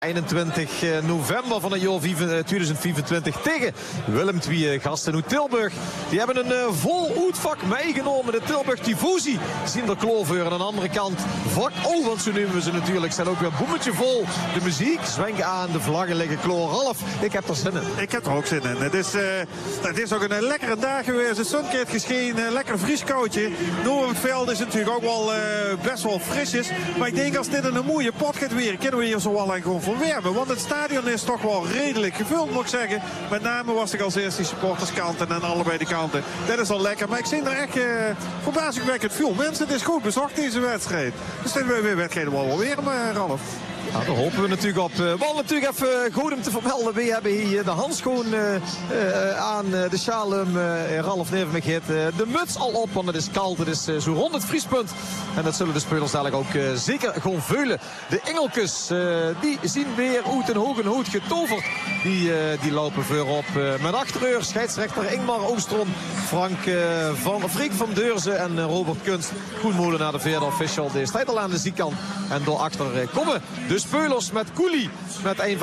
21 november van het jaar 2024 tegen Willem II gasten uit Tilburg. Die hebben een vol uitvak meegenomen. De Tilburg Tifosi zien de Kloveur aan de andere kant. Vak O, want zo noemen we ze natuurlijk. Zijn ook weer boemetje vol. De muziek zwenken aan, de vlaggen liggen kloor. Ralf, ik heb er zin in. Ik heb er ook zin in. Het is ook een lekkere dag geweest. De zon heeft geschenen, lekker vrieskoutje. Nu het veld is natuurlijk ook wel best wel frisjes. Maar ik denk als dit een mooie pot gaat weer, kunnen we hier zo wel aan gewoon verwerven. Want het stadion is toch wel redelijk gevuld, moet ik zeggen. Met name was ik als eerste die supporterskanten en allebei de kanten. Dat is al lekker. Maar ik zie er echt verbazingwekkend veel mensen. Het is goed bezocht deze wedstrijd. Dus dit weer wedstrijden wel weer, Ralf. Nou, daar hopen we natuurlijk op. Wel natuurlijk even goed om te vermelden. We hebben hier de handschoen aan, de sjalum. Ralf Neven heeft de muts al op, want het is koud. Het is zo rond het vriespunt. En dat zullen de spelers dadelijk ook zeker gewoon veulen. De Engelkes, die zien weer uit een hoge hoed getoverd. Die lopen voorop. Met achtereur scheidsrechter Ingmar Oostrom, Freek van Deurzen en Robert Kunst. Koen naar de vierde official. De staat al aan de zijkant. En daarachter komen de spelers met Koelie. Met een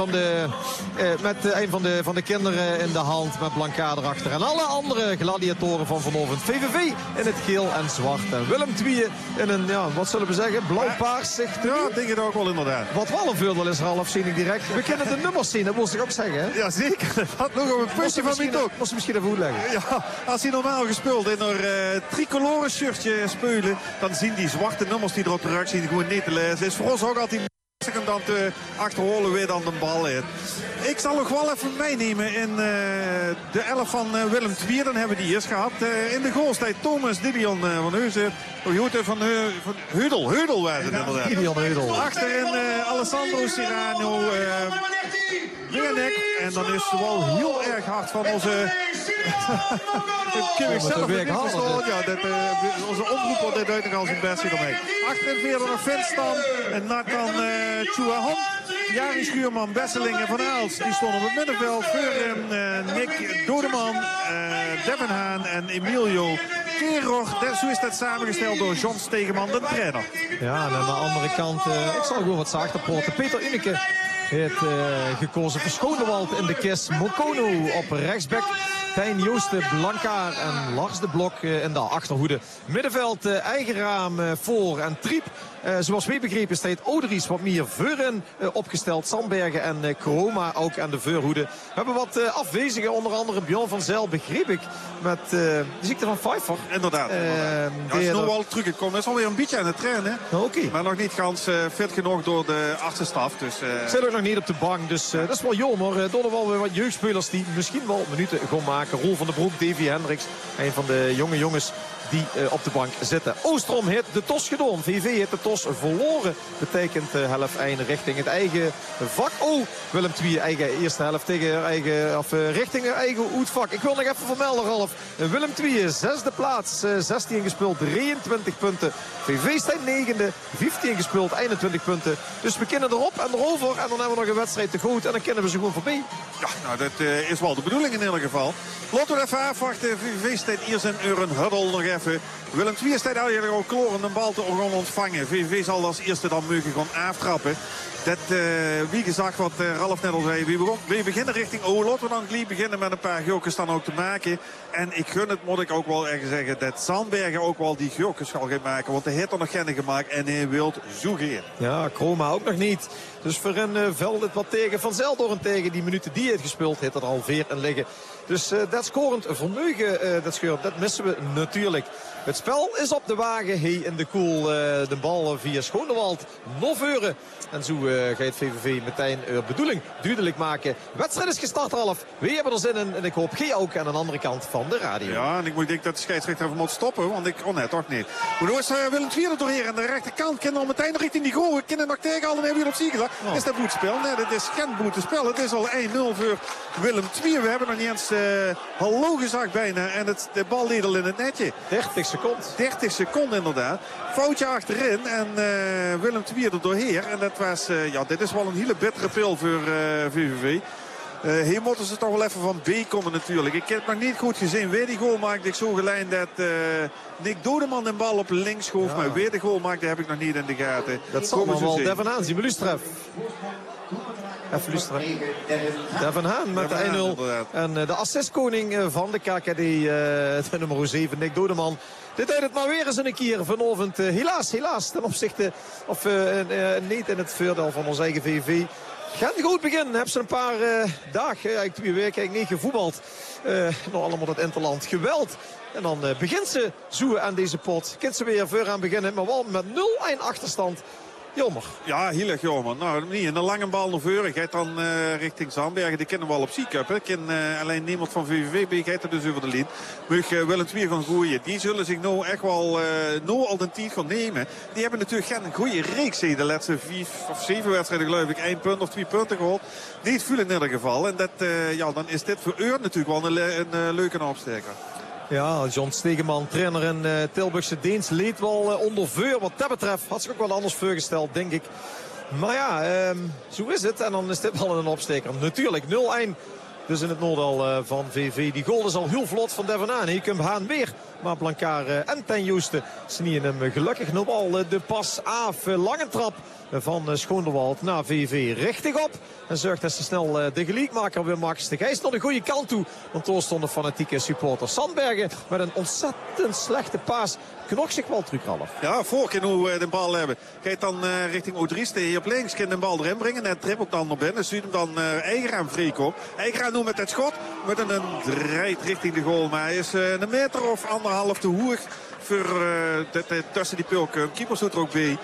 van de kinderen in de hand. Met Blanca erachter. En alle andere gladiatoren van vanavond. VVV in het geel en zwart. En Willem II in een, wat zullen we zeggen, blauw-paars. Ja, denk het ook wel inderdaad. Wat wel een voordeel is, Ralf, zie ik direct. We kunnen de nummers zien, dat moest ik ook zeggen. Hè? Ja, zeker. Dat nog op een pusje van mij ook. Moest je misschien even uitleggen. Ja, als hij normaal gespeeld in een tricolore shirtje spelen, dan zien die zwarte nummers die er op de rug zien gewoon niet te lezen. Is voor ons ook altijd en dan te achterholen weer dan de bal in. Ik zal nog wel even meenemen in de 11 van Willem II. Dan hebben we die eerst gehad. In de goalstijd Thomas Didion van Heuzen. Van Heudel waren het inderdaad. Didion Heudel. Achterin Alessandro Serrano. Wernek. En dan is het wel heel erg hard van onze... Kim zelf niet verstoord. Ja, onze omroeper deed uit nog al zijn best ermee. Achterin verder nog Vinstam en Nathan Chouahon. Jari Schuurman, Besselingen van Aals. Die stonden op het middenveld. Voorin Nick Dodeman, Devin Haan en Emilio Keror. Zo is dat samengesteld door John Stegeman, de trainer. Ja, en aan de andere kant, ik zal gewoon wat zachter praten. Peter Uneke heeft gekozen voor Schonewald in de kist. Mokono op rechtsback. Tijn Joosten, Blankaar en Lars de Blok in de achterhoede. Middenveld Eigenraam voor en Triep. Zoals wij begrepen staat Oderies wat meer voorin opgesteld. Sandbergen en Kroma ook aan de voorhoede. We hebben wat afwezigen, onder andere Bjorn van Zijl, begreep ik. Met de ziekte van Pfeiffer. Inderdaad. Hij is nog wel teruggekomen. Hij is alweer een beetje aan het trainen. Okay. Maar nog niet gans fit genoeg door de artsenstaf. Dus, zit ook nog niet op de bank. Dus dat is wel jammer. Door er wel weer wat jeugdspelers die misschien wel minuten gaan maken. Roel van der Broek, Davy Hendricks. Een van de jonge jongens die op de bank zitten. Oostrom heeft de tos gedaan. VV heeft de tos verloren. Betekent helft 1 richting het eigen vak. Willem II eigen eerste helft tegen eigen, of richting eigen uitvak. Ik wil nog even vermelden, Ralf. Willem II zesde plaats. 16 gespeeld, 23 punten. VV staat negende, 15 gespeeld, 21 punten. Dus we kunnen erop en erover. En dan hebben we nog een wedstrijd te goed. En dan kunnen we ze gewoon voorbij. Ja, nou dat is wel de bedoeling in ieder geval. Laten we even afwachten. VV staat hier zijn Uren Huddle nog even. Willem II staat eigenlijk al kloren een bal te gaan ontvangen. VV zal als eerste dan mogen gaan aftrappen. Dat, wie gezegd wat Ralf net al zei. We beginnen richting laten we dan gelijk beginnen met een paar gokjes dan ook te maken. En ik gun het, moet ik ook wel ergens zeggen, dat Sandbergen ook wel die gokjes zal gaan maken. Want hij heeft er nog geen gemaakt en hij wil zoeken. Ja, Kroma ook nog niet. Dus voor een veld het wat tegen. Van Zeldorn tegen die minuten die hij heeft gespeeld, heeft er alweer in liggen. Dus dat scorend vermogen, dat missen we natuurlijk. Het spel is op de wagen. Hey, in de koel de bal via Schonewald. Noveuren. En zo gaat VVV meteen bedoeling duidelijk maken. De wedstrijd is gestart, Ralf. We hebben er zin in. En ik hoop G ook aan de andere kant van de radio. Ja, en ik denk dat de scheidsrechter even moet stoppen. Want nee, toch niet. Maar nu is Willem II er doorheen. Aan de rechterkant kunnen we meteen richting die goal. We kunnen nog tegenhouden en weer op zich. Is dat boetspel? Nee, dat is geen boetespel. Het is al 1-0 voor Willem II. We hebben nog niet eens hallo gezegd bijna. En de bal liet al in het netje. 30 seconden. 30 seconden inderdaad. Foutje achterin en Willem II er doorheen. En dat was, dit is wel een hele bittere pil voor VVV. Hier moeten ze toch wel even van B komen natuurlijk. Ik heb nog niet goed gezien. Weer die goal maakte ik zo gelijk dat Nick Dodeman de bal op links schoof. Ja. Maar weer de goal maakte heb ik nog niet in de gaten. Dat zal maar wel Devin aanzien. Belustref. Even luisteren. Devin Haan met de 1-0. En de assistkoning van de KKD, de nummer 7, Nick Dodeman. Dit deed het maar weer eens een keer vanavond. Helaas ten opzichte, of niet in het voordeel van ons eigen VV. Gaat een goed begin. Hebben ze een paar dagen, eigenlijk 2 weken, niet gevoetbald. Nog allemaal dat interland geweld. En dan begint ze zoeken aan deze pot. Kunt ze weer voor aan beginnen, maar wel met 0-1 achterstand. Jammer. Ja, heel erg jammer. Nou, niet een lange bal naar voren. Gaat dan richting Zandbergen. Die kennen we al op Ziecup. Alleen niemand van VVV gaat er dus over de lijn. Mag Willem II gaan gooien. Die zullen zich nou echt wel al de tijd gaan nemen. Die hebben natuurlijk geen goede reeks de laatste 5 of 7 wedstrijden geloof ik. 1 punt of 2 punten gehaald. Niet veel in ieder geval. En dat, dan is dit voor Eur natuurlijk wel een leuke opsteker. Ja, John Stegeman, trainer in Tilburgse Deens, leed wel onder vuur. Wat dat betreft had zich ook wel anders voorgesteld, denk ik. Maar ja, zo is het. En dan is dit wel een opsteker. Natuurlijk, 0-1. Dus in het noordal van VV. Die goal is al heel vlot van Devin Haan. Hier komt Haan weer. Maar Blankaar en Ten Joosten snieën hem gelukkig nog al de pas af. Lange trap van Schoonderwald naar VV richting op. En zorgt dat ze snel de gelijkmaker weer maakt. Hij is naar de goede kant toe. Want daar stonden fanatieke supporters. Sandbergen met een ontzettend slechte paas. Knokt zich wel terug, Ralf. Ja, voor keer nu de bal hebben. Gaat dan richting Odriste hier op links. Kan de bal erin brengen. En trip ook dan naar binnen. Stuurt hem dan Eigenraam Vreeko. Eigenraam nu met het schot. Met een draait richting de goal. Maar hij is een meter of 1,5 te hoog. Voor tussen die pulken. Keeper doet er ook bij.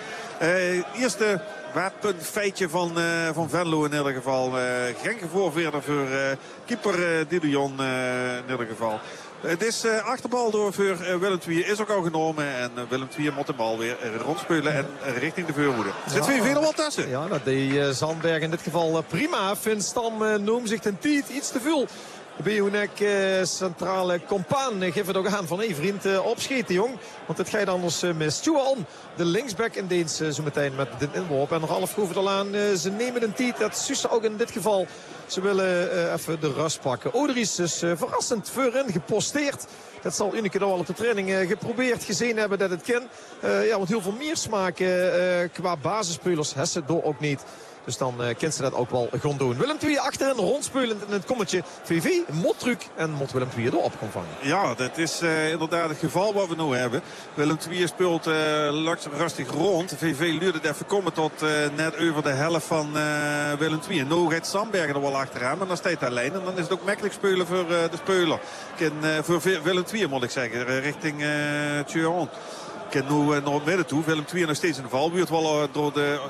Eerste waardpuntfeitje van Venlo in ieder geval. Geen gevoorveerder voor keeper Didion in ieder geval. Het is achterbal door voor Willem II is ook al genomen. En Willem II moet de bal weer rondspelen en richting de voorhoede. Zit VV nog wel tussen? Ja, dat deed Zandberg in dit geval prima. Vindt Stam noemt zich ten tijd iets te veel. Beonek centrale compaan geeft het ook aan van vriend opschieten jong. Want het gaat anders mis. Tjuan, de linksback in Deens zo meteen met de inworp. En nog half groeven al aan. Ze nemen een tijd. Dat Susse ook in dit geval. Ze willen even de rust pakken. Odries is verrassend voorin geposteerd. Dat zal Unike al op de training geprobeerd gezien hebben dat het kan. Want heel veel meer smaken qua basisspelers hebben ze door ook niet. Dus dan kent ze dat ook wel gaan doen. Willem II achterin rondspelend in het kommetje. VV, Motruk en Mot Willem II erop kan vangen. Ja, dat is inderdaad het geval wat we nu hebben. Willem II speelt rustig rond. VV luurde het even komen tot net over de helft van Willem II. En nu gaat Sandbergen er wel achteraan. Maar dan staat hij alleen. En dan is het ook makkelijk spelen voor de speler. Voor Willem II moet ik zeggen. Richting Tjuan. Nu naar het midden toe. Willem II nog steeds in de valbuurt. Wel door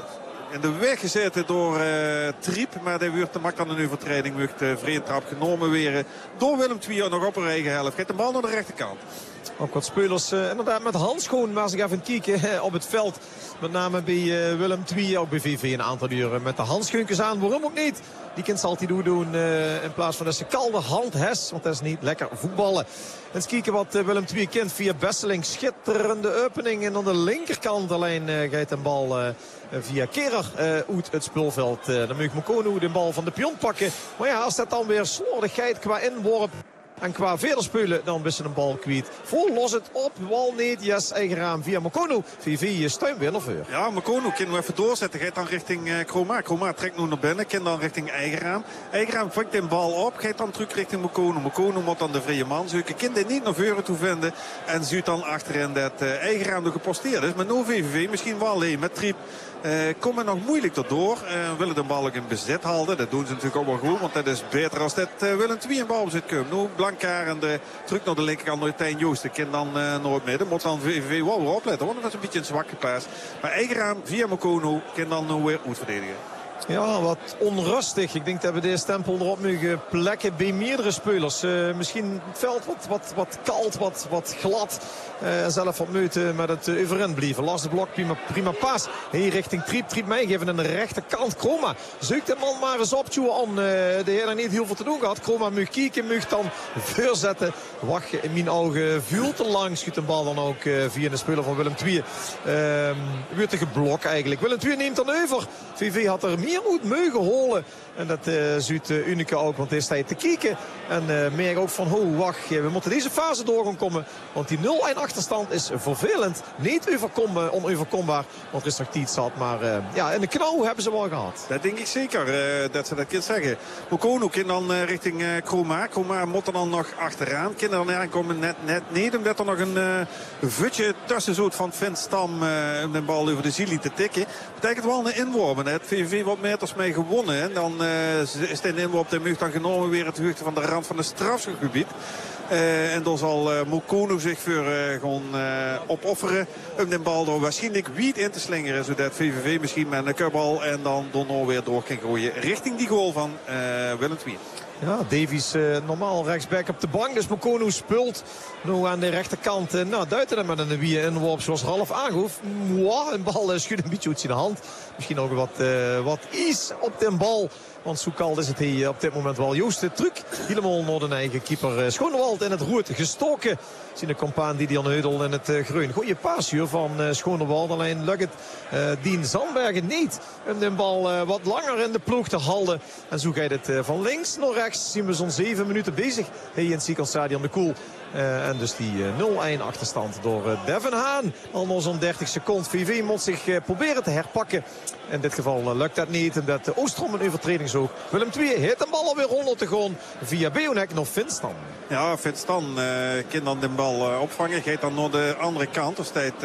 in de weg gezeten door Triep. Maar die maakt dan een overtreding. Wordt vreemdtrap genomen weer door Willem II nog op een eigen helft. Geeft de bal naar de rechterkant. Ook wat spelers inderdaad met handschoen waar ze even kijken op het veld. Met name bij Willem II, ook bij VV een aantal uren met de handschoentjes aan. Waarom ook niet? Die kind zal hij doen in plaats van dat ze kalde hand has. Want dat is niet lekker voetballen. Eens kijken wat Willem II kent via Besseling. Schitterende opening. En aan de linkerkant alleen gaat de bal via Kerer uit het speelveld. Dan moet Mokono de bal van de pion pakken. Maar ja, als dat dan weer slordigheid qua inworp en qua verder spelen, dan is ze een bal kwijt. Vol los het op, wal niet, yes, eigen raam via Mokono. VV steun weer naar voren. Ja, Mokono kan we even doorzetten. Gaat dan richting Kroma. Kroma trekt nu naar binnen, kan dan richting eigen raam. Eigen raam vangt de bal op, gaat dan terug richting Mokono. Mokono moet dan de vrije man zoeken. Kan dit niet naar voren toe vinden. En zuurt dan achterin dat eigen raam nog geposteerd is. Maar nu VV misschien wel alleen met Triep. Komen nog moeilijk erdoor. Willen de bal ook in bezit houden. Dat doen ze natuurlijk ook wel goed. Want dat is beter als dat Willem II in balbezit komt. Nu Blankaar en terug naar de linkerkant naar Tijn Joosten. Kan dan naar het midden. Moet dan VV wel weer opletten. Want dat is een beetje een zwakke paas. Maar Eigenraam via Mokono kan dan nu weer uitverdedigen. Ja, wat onrustig. Ik denk dat we deze stempel erop mogen plekken bij meerdere spelers. Misschien het veld wat koud, wat glad. Zelf wat meuten met het overeind blijven. Lars de Blok, prima paas. Hier richting Triep. Triep meegeven aan de rechterkant. Kroma zoekt de man maar eens op. Tjuan, de heer er niet heel veel te doen gehad. Kroma mag kijken, mag dan voorzetten. Wacht in mijn ogen veel te lang. Schuurt de bal dan ook via de speler van Willem II. Wordt er geblok eigenlijk. Willem II neemt dan over. VV had er meer moet mogen holen. En dat ziet Unica ook, want hij staat te kijken. En merk ook van, wacht, we moeten deze fase door gaan komen. Want die 0-1 achterstand is vervelend. Niet onoverkombaar, want er is nog tijd zat. Maar in de knauw hebben ze wel gehad. Dat denk ik zeker, dat ze dat kunnen zeggen. Mokono kan dan richting Kroma. Kroma moet er dan nog achteraan. Kinderen dan aankomen net niet, omdat er nog een vutje tussen zoet van Finn Stam om de bal over de ziel te tikken. Betekent wel een inworpen. Het VVV wat meters mee gewonnen. En dan is de inworp de mug dan genomen weer het hoogte van de rand van het strafschopgebied. En dan zal Mokono zich voor gewoon opofferen om de bal door waarschijnlijk wiet in te slingeren. Zodat VVV misschien met een kubbal en dan Donor weer door kan gooien richting die goal van Willem II. Ja, Davies normaal rechtsback op de bank. Dus Mokono speelt nu aan de rechterkant. Duiten hem met een wie inworp zoals Ralf aangehoeft. Een bal schudt een beetje uit zijn hand. Misschien ook wat is op de bal. Want zo koud is het hier op dit moment wel. Joost de truc. Helemaal naar de eigen keeper Schonewald in het roert gestoken. Zien de compaan Didian Heudel in het groen. Goeie paasje van Schonewald. Alleen lukt het Dien Zandbergen niet om de bal wat langer in de ploeg te houden. En zo gaat het van links naar rechts. Zien we zo'n 7 minuten bezig hier in het Ziekenstadion de Koel. En dus die 0-1 achterstand door Devin Haan. Al nog zo'n 30 seconden. VV moet zich proberen te herpakken. In dit geval lukt dat niet. Omdat Oostrom een overtreding zoekt. Willem II heeft de bal alweer rond te gaan. Via Beonek nog Finn Stam. Ja, Finn Stam kan dan de bal opvangen. Gaat dan naar de andere kant. Er staat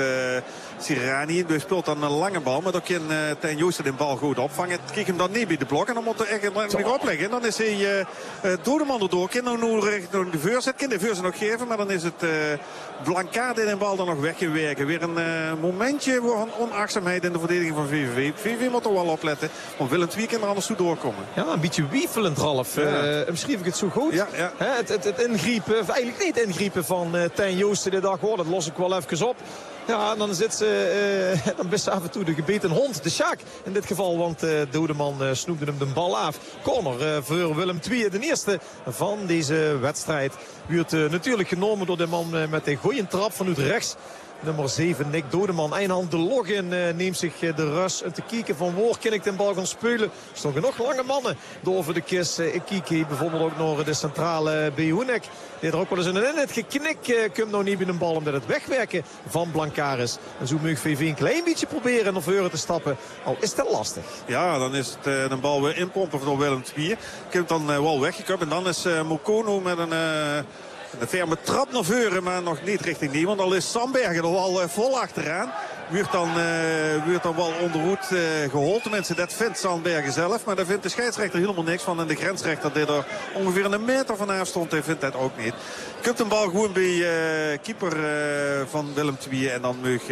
Sirani. Dus speelt dan een lange bal. Maar dan kan Tijn Joosten de bal goed opvangen. Kijk hem dan niet bij de blok. En dan moet hij echt nog opleggen. En dan is hij Dodeman erdoor. Kan dan nu richting de voorzet. Kan de voorzet nog geven. Maar dan is het Blankaart in de bal dan nog weggewerken. Weer een momentje van onachtzaamheid in de verdediging van VVV. VVV moet er wel opletten. Want Willem II kan er anders toe doorkomen. Ja, een beetje wiefelend, Ralf. Schreef ik het zo goed? Ja. Het ingrijpen, of eigenlijk niet ingrijpen van Tijn Joosten de dag. Dat los ik wel even op. Ja, en dan zit ze dan best af en toe de gebeten hond, de Sjaak in dit geval. Want de Dodeman snoepte hem de bal af. Corner voor Willem II, de eerste van deze wedstrijd. Wordt natuurlijk genomen door de man met de goeie trap vanuit rechts. Nummer 7, Nick Dodeman. Eindhand de login neemt zich de rust te kijken van waar kan ik de bal gaan spelen. Er staan genoeg lange mannen door over de kist. Ik kijk bijvoorbeeld ook naar de centrale Behoenek. Die er ook wel eens in het geknik komt nou niet bij een bal omdat het wegwerken van Blankaris. En zo mag VV een klein beetje proberen naar voren te stappen. Al is het lastig. Ja, dan is het een bal weer inpompen door Willem II. Komt dan wel weggekomen. En dan is Mokono met een ferme trap naar voren, maar nog niet richting die. Want al is Sandbergen er wel vol achteraan. Wordt dan wel onderhoed gehold. Tenminste, dat vindt Sandbergen zelf. Maar daar vindt de scheidsrechter helemaal niks van. En de grensrechter die er ongeveer een meter vanaf stond, hij vindt dat ook niet. Kunt een bal gewoon bij keeper van Willem II. En dan mag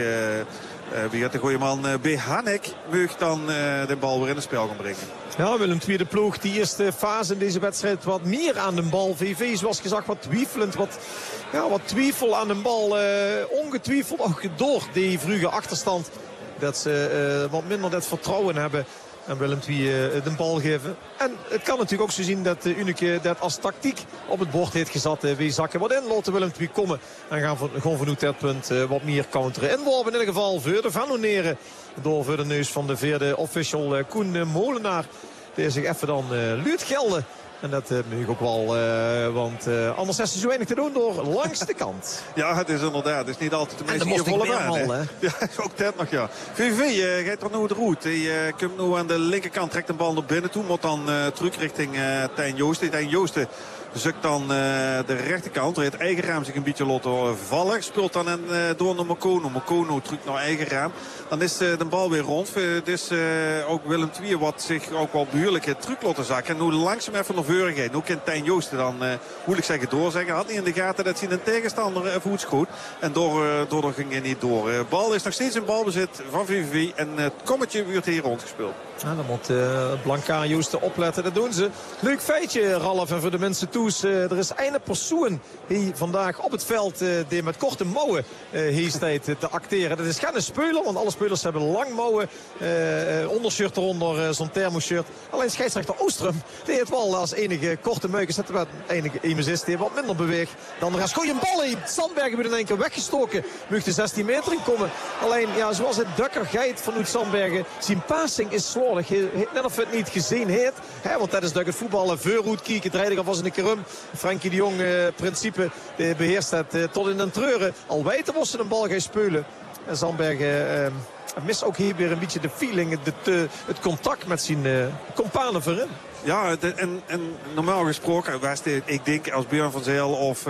wie had de goede man Behanek mag dan de bal weer in het spel gaan brengen. Ja, Willem II de ploeg. Die eerste fase in deze wedstrijd wat meer aan de bal. VV zoals gezegd wat twijfelend. Wat twijfel aan de bal. Ongetwijfeld ook door die vroege achterstand. Dat ze wat minder dat vertrouwen hebben. En Willem II de bal geven. En het kan natuurlijk ook zo zien dat Unica dat als tactiek op het bord heeft gezet. We zakken wat in, laten Willem II komen. En gaan vanuit dat punt wat meer counteren. Inworpen in ieder geval voor de Vanoneren. Door voor de neus van de vierde official Koen Molenaar. Die zich even dan luurt gelden. En dat mag ik ook wel, want anders is er zo weinig te doen door langs de kant. Ja, het is inderdaad. Het is niet altijd de mensen hier volle baan. Ja, ook dat nog, ja. VV gaat er nu de route. Hij komt nu aan de linkerkant, trekt de bal naar binnen toe. Moet dan terug richting Tijn Joosten. Tijn Joosten zoekt dan de rechterkant. Hij het eigen raam zich een beetje laten vallen. Speelt dan door naar Mokono. Mokono terug naar eigen raam. Dan is de bal weer rond. Het is ook Willem II wat zich ook wel behoorlijk terug laten zakken. En nu langzaam even naar voren gaat. Nu kan Tijn Joosten dan moeilijk zeggen doorzeggen. Had niet in de gaten dat zijn een tegenstander voet schoot. En door ging hij niet door. Bal is nog steeds in balbezit van VVV. En het kommetje wordt hier rondgespeeld. Ja, dan moet Blanka en Joosten opletten. Dat doen ze. Leuk feitje, Ralf. En voor de mensen toes. Er is een persoon die vandaag op het veld die met korte mouwen hier staat te acteren. Dat is geen speler, want alle spelers hebben lang mouwen. Ondershirt eronder, zo'n thermoshirt. Alleen scheidsrechter Oostrum, die heeft wel als enige korte muiken zetten we enige Emesis die wat minder beweegt dan de rest. Gooi een bal in. Sandbergen wordt in één keer weggestoken. Mag de 16 meter in komen. Alleen, ja, zoals het Dukkergeit van Oet Sandbergen. Zijn passing is slordig. Net of het niet gezien heeft. Want dat is het voetballen. Voorhoed kieken. Dreidig alvast in de kerum. Frenkie de Jong, principe, beheerst het tot in de treuren. Al weten was ze een bal gaan spelen. En Sandbergen mist ook hier weer een beetje de feeling. Het contact met zijn companen voorin. Ja, en normaal gesproken, ik denk als Björn van Zijl of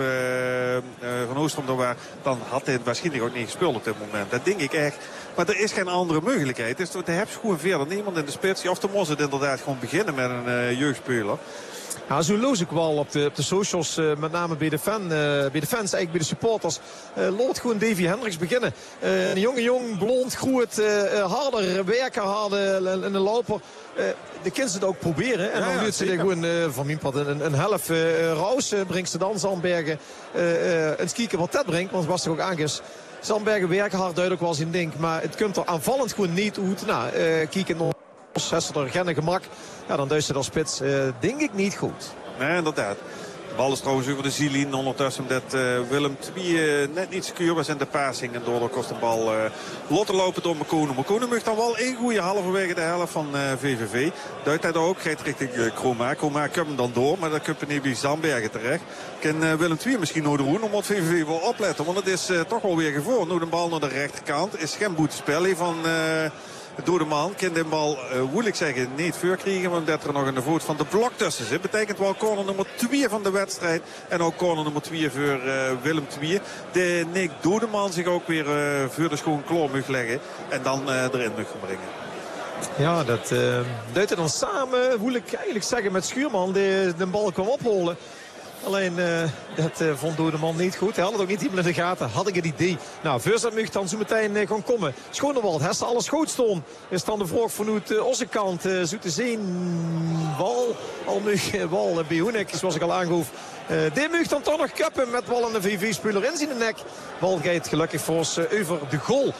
Van Oostrom er waren, dan had hij waarschijnlijk ook niet gespeeld op dit moment. Dat denk ik echt. Maar er is geen andere mogelijkheid. Dus er heb je gewoon verder niemand in de spits. Of dan moest het inderdaad gewoon beginnen met een jeugdspeler. Ja, zo loos ik wel op de socials, met name bij de fans, eigenlijk bij de supporters. Laat gewoon Davy Hendricks beginnen. Een jong, blond, groeit, harder, werken harder, een loper. De kinderen het ook proberen. En dan duurt ze gewoon van mijn pad een helft raus. Brengt ze dan Sandbergen een skieken wat dat brengt. Want het was toch ook aangegeven. Sandbergen werken hard, duidelijk wel zijn ding. Maar het komt er aanvallend gewoon niet uit. Nou, kieken nog. Als ze er geen gemak, ja, dan duist ze als spits denk ik niet goed. Nee, inderdaad. De bal is trouwens over de Zielien. Ondertussen dat Willem II net niet secuur was in de passing. En daardoor kost de bal lotte lopen door Mekoenen. Mekoenen mag dan wel één goede halverwege de helft van VVV. Duidt hij ook, gaat richting Kroma. Kroma komt hem dan door, maar dan komt hij bij Sandbergen terecht. Kan Willem II misschien nog doen om wat VVV wil opletten. Want het is toch wel weer gevoerd. Nu de bal naar de rechterkant. Is geen boetespel van... Door de man kan de bal, wil ik zeggen, niet voorkrijgen. Omdat er nog een voet van de blok tussen zit. Betekent wel corner nummer 2 van de wedstrijd. En ook corner nummer 2 voor Willem II. De Nick Dodeman zich ook weer voor de schoon kloor mag leggen. En dan erin mag gaan brengen. Ja, dat duidt dan samen, wil ik eigenlijk zeggen, met Schuurman. Die de bal kwam opholen. Alleen, dat vond Dodeman niet goed. Hij had het ook niet helemaal in de gaten. Had ik het idee. Nou, Verzet mag dan zo meteen gaan komen. Schonewald, heeft ze alles goed staan. Is dan de vraag vanuit onze kant. Zo te zien, Wal, al nu, Wal, Behoenek, zoals ik al aangoof. Die mag dan toch nog kappen met wel een VV-speler in zijn nek. Bal gaat gelukkig voor ons over de goal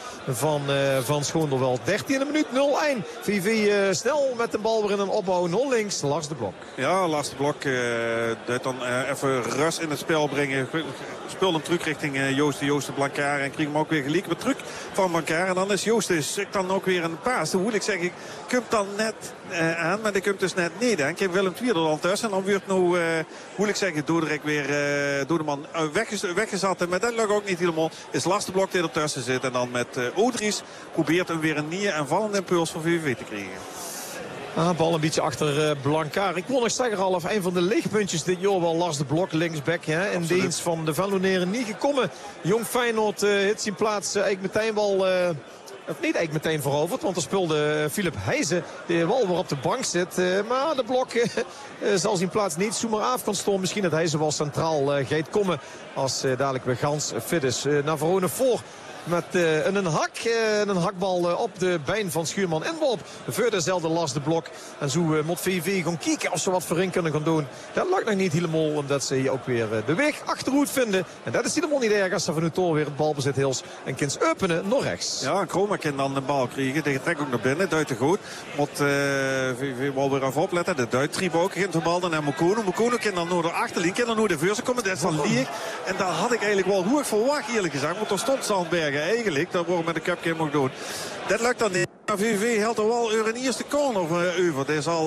van Schoonderwald. 13e minuut 0-1. VV snel met de bal weer in een opbouw. 0 links, Lars de Blok. Ja, Lars de Blok duidt dan even rust in het spel brengen. Speelt een truc richting Joost de Blancard. En kreeg hem ook weer gelijk met truc van Blancard. En dan is Joost dan ook weer een paas. Dan moet ik zeggen, komt dan net aan. Maar die komt dus net niet. En kijk Willem II er dan tussen. En dan wordt nu, moet ik zeggen, Dordrecht weer door de man weggezet. Maar dat lukt ook niet helemaal. Is Lars de Blok die ertussen zit. En dan met Odries probeert hem weer een nieuwe aanvallende impuls van VVV te krijgen. Bal een beetje achter Blancard. Ik wil nog zeggen, Ralf, een van de lichtpuntjes dit jaar wel Lars de Blok, linksback. Hè, in dienst van de Venloneren niet gekomen. Jong Feyenoord heeft zijn plaats eigenlijk meteen wel... Of niet eigenlijk meteen veroverd, want er speelde Philip Heijzen, die wel weer op de bank zit. Maar de Blok zal zijn plaats niet zomaar af kan staan. Misschien dat Heijzen wel centraal gaat komen als dadelijk weer Gans fit is. Navarone voor. Met een hakbal op de been van Schuurman inworp. Voor dezelfde Lars de Blok. En zo moet VV gaan kijken of ze wat voorin kunnen gaan doen. Dat lukt nog niet helemaal. Omdat ze ook weer de weg achteruit vinden. En dat is helemaal niet erg als ze van nu weer het balbezit hils. En kins openen naar rechts. Ja, Kroma kan dan de bal krijgen. Die trekt ook naar binnen. Duidt te goed. Moet VV wel weer even opletten. De Duit triep ook. Begint de bal dan naar Mokono. Mokono kan dan naar de achterlijn. Kan dan naar de voorste komen. Dat is dan leeg. En daar had ik eigenlijk wel hoe ik verwacht eerlijk gezegd. Want er stond Sandbergen eigenlijk. Dat we met de cupje mogen doen. Dat lukt dan niet. VV helpt er wel een eerste corner over. Die zal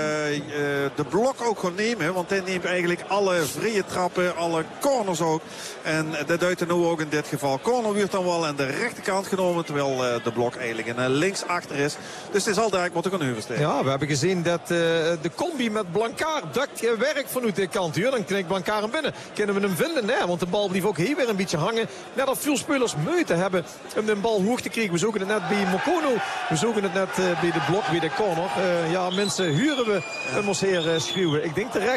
de Blok ook gaan nemen. Want hij neemt eigenlijk alle vrije trappen, alle corners ook. En dat duidt er nu ook in dit geval. Corner wordt dan wel aan de rechterkant genomen. Terwijl de Blok eigenlijk een linksachter is. Dus het is al daar moeten gaan oversteken. Ja, we hebben gezien dat de combi met Blancard dukt werk vanuit de kant. Hier, dan knikt Blancard hem binnen. Kunnen we hem vinden? Nee, want de bal blijft ook hier weer een beetje hangen. Net dat veel spelers moeite hebben om de bal hoog te krijgen. We zoeken het net bij Mokono. We zoeken het net bij de Blok, bij de corner. Ja, mensen huren we om ons heer schreeuwen. Ik denk terecht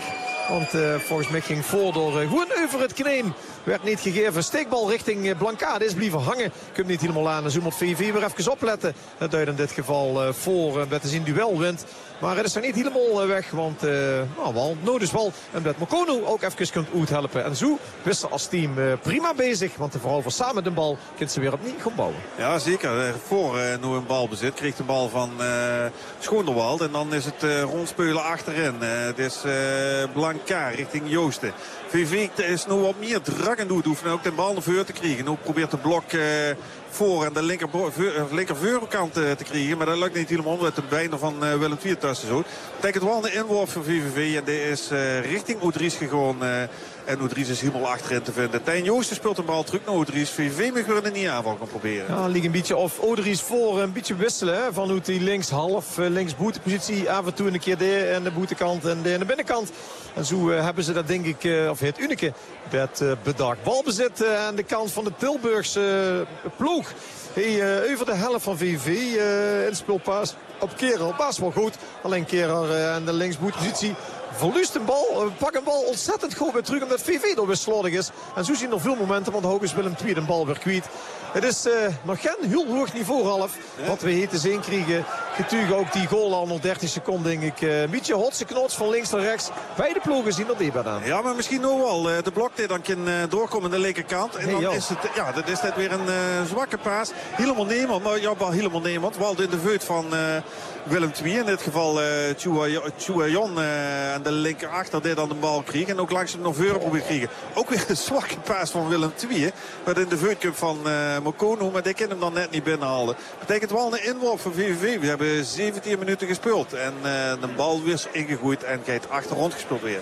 Want volgens mij ging Voor gewoon over het kneen. Werd niet gegeven. Steekbal richting Blanca. Dit is blijven hangen. Kunt niet helemaal aan. Zo moet VV weer even opletten. Het duidt in dit geval Voor. Dat is in duel wint. Maar het is er niet helemaal weg. Want wel nodig wel. En dat Mokono ook even kunt uithelpen. En zo wist ze als team prima bezig. Want de vrouw van samen de bal kunt ze weer opnieuw gaan bouwen. Ja, zeker. Voor nu een balbezit. Kreeg de bal van Schoonderwald. En dan is het rondspelen achterin. Het is Blanca richting Joosten. VV is nu wat meer druk en doet. Hoeft nu ook de bal naar voren te krijgen. Nu probeert de blok voor aan de linker voorkant te krijgen. Maar dat lukt niet helemaal met de bijna van Willem II tussen zo. Betekent wel een inworp voor VVV. En dit is richting Oudries gegaan. En Oudries is helemaal achterin te vinden. Tijn Joosten speelt een bal terug naar Oudries. VVV mag weer een nieuwe aanval gaan proberen. Ja, liegt een beetje of Oudries voor een beetje wisselen. Hè? Van hoe die links half, links boetepositie. Af en toe een keer de aan de boetekant en de aan de binnenkant. En zo hebben ze dat denk ik, of het Unike, bedacht. Balbezit aan de kant van de Tilburgse ploeg. Over de helft van VV. Inspeelpaas op Kerel. Paas wel goed. Alleen Kerel aan de linksboetepositie. Verliest een bal, pak een bal ontzettend goed weer terug omdat VV er weer slordig is. En zo zien er veel momenten, want Hoogers Willem II de bal weer kwijt. Het is nog geen heel hoog niveau half. Wat we hier te zien krijgen. Getuigen ook die goal al nog 30 seconden denk ik. Een beetje hotse knots van links naar rechts. Beide ploegen zien er debat aan. Ja, maar misschien nog wel. De blok die dan kan doorkomen aan de linkerkant. En dan is het, ja, dat is net weer een zwakke paas. Helemaal niemand, maar ja, wel helemaal niemand. Wel in de veut van Willem II. In dit geval Chuayon aan de linkerachter die dan de bal kreeg. En ook langzaam naar voren probeert krijgen. Ook weer een zwakke paas van Willem II. Wat in de veutcup van Mokono, maar die kan hem dan net niet binnenhalen. Betekent wel een inworp voor VVV. We hebben 17 minuten gespeeld. En de bal weer ingegooid en gaat achterom gespeeld weer.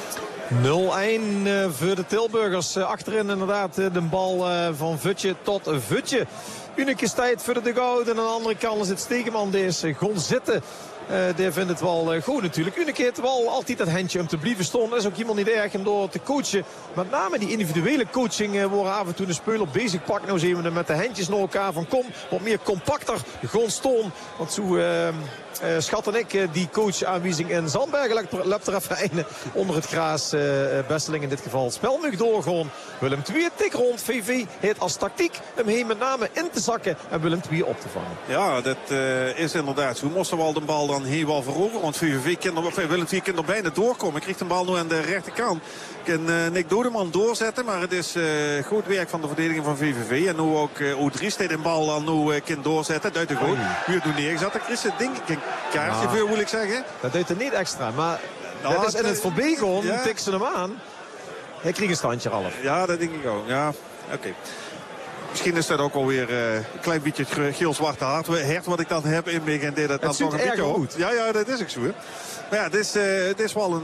0-1 voor de Tilburgers. Achterin inderdaad de bal van Vutje tot Vutje. Unieke tijd voor de dugout. En aan de andere kant is het Stegeman deze gewoon zitten. Die vindt het wel goed natuurlijk. Unieke heeft wel altijd dat handje om te blijven staan. Dat is ook iemand niet erg om door te coachen. Met name die individuele coaching worden af en toe de speler bezig. Pak nou eens even met de handjes naar elkaar van kom. Wat meer compacter. Gewoon staan. Want zo schat en ik die coachaanwijzing in Zandbergen loopt er even onder het gras. Besseling in dit geval het spel nu doorgaan. Willem II tik rond. VV heeft als tactiek hem heen met name in te zakken en Willem II op te vangen. Ja, dat is inderdaad zo. Moesten wel de bal dan heel wel veroveren. Want Willem II kan er bijna doorkomen. Krijgt de bal nu aan de rechterkant. Kan Nick Dodeman doorzetten. Maar het is goed werk van de verdediging van VVV. En nu ook Oudries de bal dan nu kan doorzetten. Uit de goal. Weer doen neergezet. Er is denk ik een kaartje voor, wil ik zeggen. Dat deed er niet extra. Maar dat is in het voorbijgaan. Ja. Tik ze hem aan. Hij kreeg een standje half. Ja, dat denk ik ook. Ja, oké. Misschien is dat ook alweer een klein beetje het geel-zwarte hart wat ik dan heb in me. En deed dat dan toch een beetje goed. Ja, dat is ook zo. Hè. Maar ja, het is wel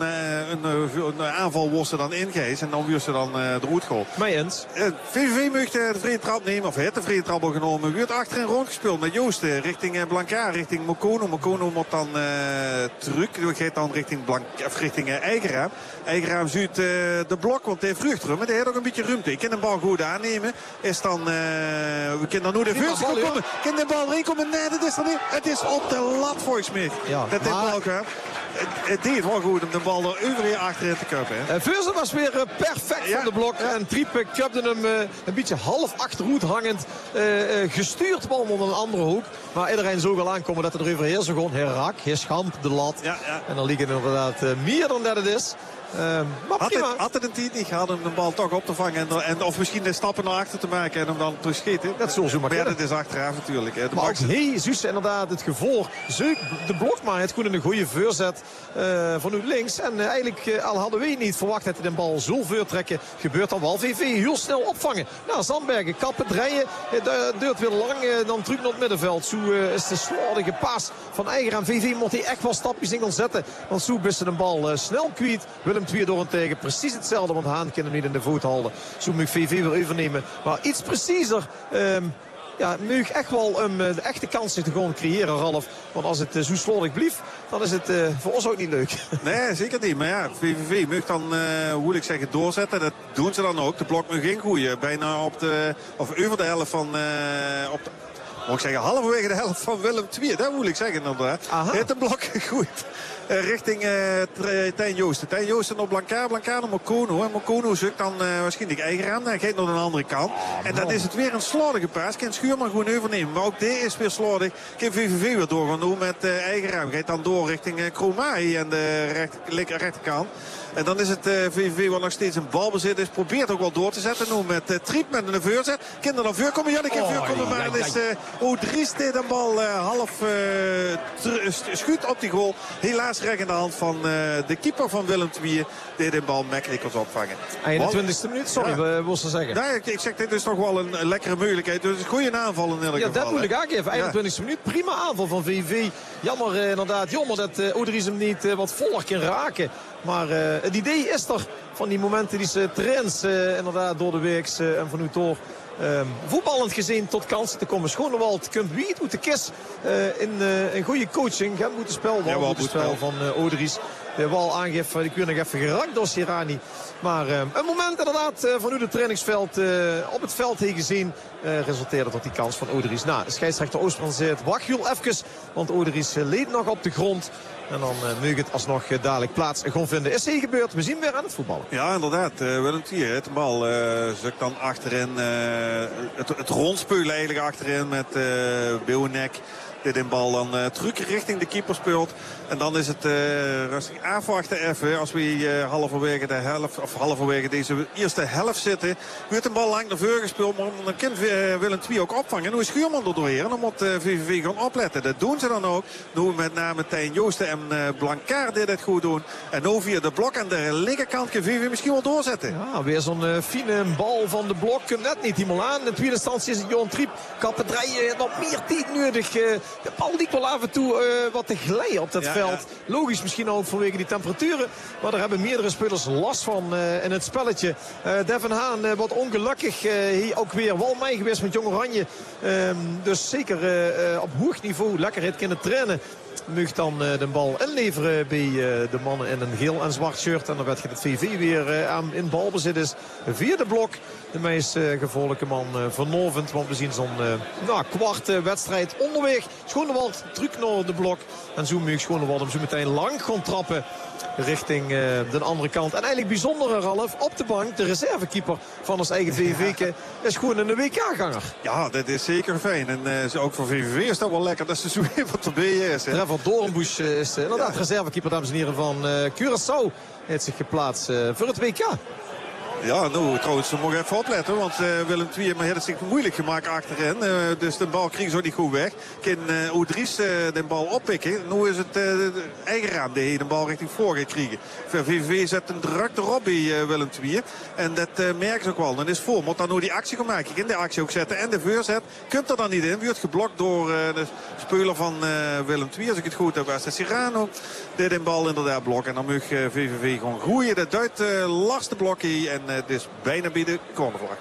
een aanval waar ze dan ingeest. En dan weer ze dan eruit gooien. Mij eens. VVV mocht de vrije trap nemen. Of heeft de vrije trap al genomen. Wordt achterin rondgespeeld met Joosten. Richting Blanca, richting Mokono. Mokono moet dan terug. Die gaat dan richting Eigeraam. Eigeraam zuidt de blok. Want hij heeft rugdrum. Maar die heeft ook een beetje ruimte. Ik kan de bal goed aannemen. Is dan... we kunnen dan nu de vuurste komen. Kan de bal erin komen? Nee, dat is er niet. Het is op de lat volgens mij. Ja, dat is bal gaat. Het deed wel goed om de bal er overal achterin te kuppen. Veuzen was weer perfect van de blok. Ja. En Triepe kupte hem een beetje half achteruit hangend. Gestuurd bal onder een andere hoek. Maar iedereen zo al aankomen dat het er overheerst. Zo gewoon herak, hij schampt de lat. Ja. En dan liep het inderdaad meer dan dat het is. Maar had het een tijd niet gehad om de bal toch op te vangen. Of misschien de stappen naar achter te maken en hem dan te schieten. Dat zal zo maar ja, dat is achteraf natuurlijk. Hè. Maar ook Zus inderdaad het gevolg. De blok maar het goed in een goede voorzet van u links. En eigenlijk al hadden we niet verwacht dat hij de bal zo ver trekken. Gebeurt dan wel. VV heel snel opvangen. Nou, Zandbergen kappen, draaien. Het duurt weer lang. Dan terug naar het middenveld. Zo is de slordige paas van Eigeraam. VV moet hij echt wel stapjes in gaan zetten. Want zo is de bal snel kwijt. Willem II door en tegen. Precies hetzelfde, want Haan kan hem niet in de voet houden. Zo moet VV weer overnemen. Maar iets preciezer... ja, nu echt wel de echte kansen te gewoon creëren, Ralf. Want als het zo slordig blijft, dan is het voor ons ook niet leuk. Nee, zeker niet. Maar ja, VVV mag dan, hoe wil ik zeggen, doorzetten. Dat doen ze dan ook. De blok mag ingooien. Bijna op de, of over de helft van... moet ik zeggen, halverwege de helft van Willem II. Dat moet ik zeggen inderdaad. Heeft de blok gegooid. richting Tijn Joosten. Tijn Joosten op Blankaar. Blankaar naar Mokono. Mokono zoekt dan waarschijnlijk eigen raam. Hij gaat naar de andere kant. En dan is het weer een slordige paas. Kan Schuurman gewoon overnemen. Maar ook dit is weer slordig. Kan VVV weer door gaan doen met eigen raam. Gaat dan door richting Kromaai en de rechterkant. En dan is het VVV wat nog steeds een balbezit is. Probeert ook wel door te zetten. Nu met Triep met een voorzet. Kinderen naar vuur komen. Jannik in vuur komen. Maar het is Odries deed een bal half schuut op die goal. Helaas recht in de hand van de keeper van Willem II. Deed een bal Mekkerikkers opvangen. 21e minuut, sorry, we moesten zeggen. Ja, ik zeg, dit is toch wel een lekkere mogelijkheid. Dus een goede aanval in ieder geval. Ja, dat moet ik aangeven. 21e minuut, prima aanval van VVV. Jammer inderdaad, dat Odries hem niet wat voller kan raken. Maar het idee is er van die momenten die ze trains inderdaad door de week en van u door. Voetballend gezien tot kansen te komen. Schonewald kunt wie het moet de kist in een goede coaching. Gaat moeten spel, goed spel van Odries. De bal aangeeft, ik wil nog even geraakt door Sirani. Maar een moment inderdaad van u de trainingsveld op het veld heen gezien. Resulteerde tot die kans van Odries. Nou, de scheidsrechter Oostman zegt, wacht Jul even. Want Odries leed nog op de grond. En dan moet het alsnog dadelijk plaats gaan vinden. Is hier gebeurd. We zien weer aan het voetballen. Ja, inderdaad. Willem II, de bal zoekt dan achterin. Het rondspeulen eigenlijk achterin met Beeuwnek. Dit in bal dan terug richting de keeper speelt. En dan is het rustig afwachten even. Als we halverwege de helft, of halverwege deze eerste helft zitten. Wordt een bal lang naar voren gespeeld. Maar dan kan Willem II ook opvangen. En nu is Schuurman er doorheen. En dan moet VVV gaan opletten. Dat doen ze dan ook. Nu met name Tijn Joosten en Blankaar dit het goed doen. En nu via de blok aan de linkerkant kan VVV misschien wel doorzetten. Ja, weer zo'n fine bal van de blok. Net niet helemaal aan. In de tweede instantie is het Johan Triep. Kappen draaien wat meer tijd nodig. De bal liep wel af en toe wat te glijden op dat veld. Ja. Logisch misschien ook vanwege die temperaturen. Maar daar hebben meerdere spelers last van in het spelletje. Devin Haan wat ongelukkig. Hier ook weer wel mee geweest met Jong Oranje. Dus zeker op hoog niveau lekkerheid kunnen trainen. Mag dan de bal inleveren bij de mannen in een geel en zwart shirt. En dan werd het VV weer aan in balbezit is via de blok. De meest gevaarlijke man vanavond. Want we zien zo'n kwart wedstrijd onderweg. Schonewald terug naar de blok. En zo mag Schonewald hem zo meteen lang gaan trappen richting de andere kant. En eigenlijk bijzondere Ralf, op de bank, de reservekeeper van ons eigen VVV is gewoon een WK-ganger. Ja, dat is zeker fijn. En ook voor VVV is dat wel lekker dat ze zo even erbij is. Trevor Doornbusch is inderdaad reservekeeper, dames en heren, van Curaçao. Heeft zich geplaatst voor het WK. Ja, nou trouwens, we mogen even opletten. Want Willem II heeft het zich moeilijk gemaakt achterin. Dus de bal kreeg zo niet goed weg. Kan Odries de bal oppikken. Nu is het eigen raam die de bal richting voor gaat krijgen. VVV zet een druk erop bij Willem II. En dat merken ze ook wel. Dan is voor. Moet dan nu die actie gaan maken. In de actie ook zetten. En de voorzet komt er dan niet in. Wordt geblokt door de speler van Willem II. Als ik het goed heb, was het Serrano. Dit een bal inderdaad blokken. En dan mag VVV gewoon groeien. Dat duidt last de blokje. En het is bijna bij de cornervlag.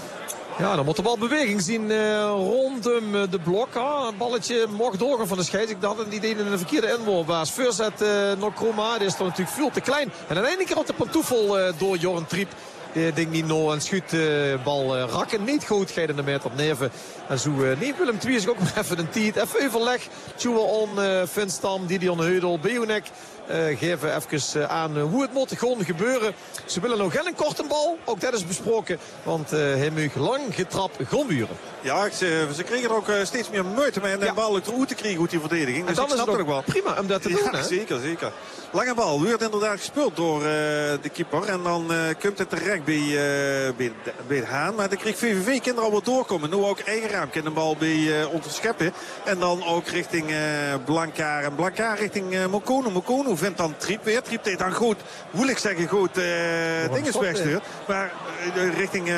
Ja, dan moet de bal beweging zien rondom de blok. Het balletje mocht doorgaan van de scheids. Ik dacht dat die deed in een verkeerde inworp was. Voorzet nog Kroma. Die is toch natuurlijk veel te klein. En uiteindelijk op de pantoefel door Joran Triep. Ding niet no en schuut bal rakken. Niet goed, gaat in de meter op neven. En zo neemt Willem II zich ook maar even een tijd. Even overleg. Tjoe on Vinstam, Didion Heudel, Beeuwnek. Geven even aan hoe het moet gewoon gebeuren. Ze willen nog een korte bal. Ook dat is besproken. Want hij mag lang getrapt grondburen. Ja, ze kregen er ook steeds meer moeite mee. En de bal eruit te krijgen, goed die verdediging. Dus en dan ik snap is het ook wel. Prima om dat te doen. Ja, zeker, zeker. Lange bal. Wordt inderdaad gespeeld door de keeper. En dan komt het terecht bij Haan. Maar dan kreeg VVV kinderen al wat doorkomen. Nu ook eigen raam. Kan de bal bij onderscheppen. En dan ook richting Blankaar. En Blankaar richting Mokono. Mokono vindt dan Triep weer. Triep deed dan goed. Moeilijk zeggen goed. Dinges wegstuurt. Maar richting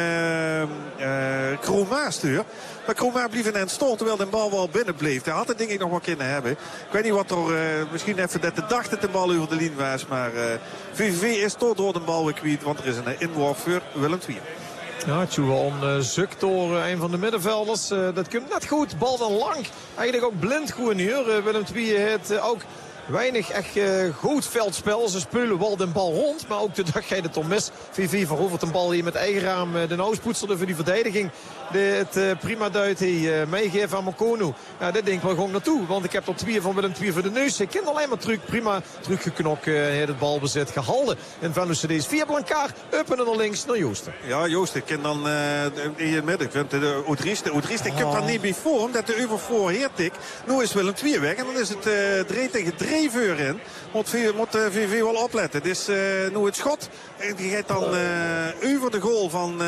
Kroma stuurt. Maar Kroma bleef in en stond terwijl de bal wel binnen bleef. Hij had het denk ik nog wel kunnen hebben. Ik weet niet wat er misschien even dat de dacht dat de bal over de lijn was. Maar VVV is tot door de bal weer kwijt. Want er is een inworp voor Willem II. Ja, Tjouwan zukt door een van de middenvelders. Dat komt net goed. Bal dan lang. Eigenlijk ook blind goed hier. Willem II heeft ook weinig echt goed veldspel. Ze spelen wel de bal rond, maar ook de dag gaat het om mis. VV verovert een bal hier met eigen raam. De Nouspoetserde voor die verdediging. Het prima duidt hij meegeven aan Mokono. Ja, dit denk ik wel gewoon naartoe. Want ik heb er 2 van Willem II voor de neus. Ik ken alleen maar terug. Prima teruggeknokt. Het balbezit gehalden. En Venlo CD's via Blankaar. Up en naar links naar Joosten. Ja, Joosten. Ik ken dan in het midden. Ik vind de Oudriest. Ik heb daar niet bij voor. Omdat de over voor Heertik. Nu is Willem II weg. En dan is het 3 tegen 3 voor in. Moet VV wel opletten. Dus nu het schot. En die gaat dan over de goal van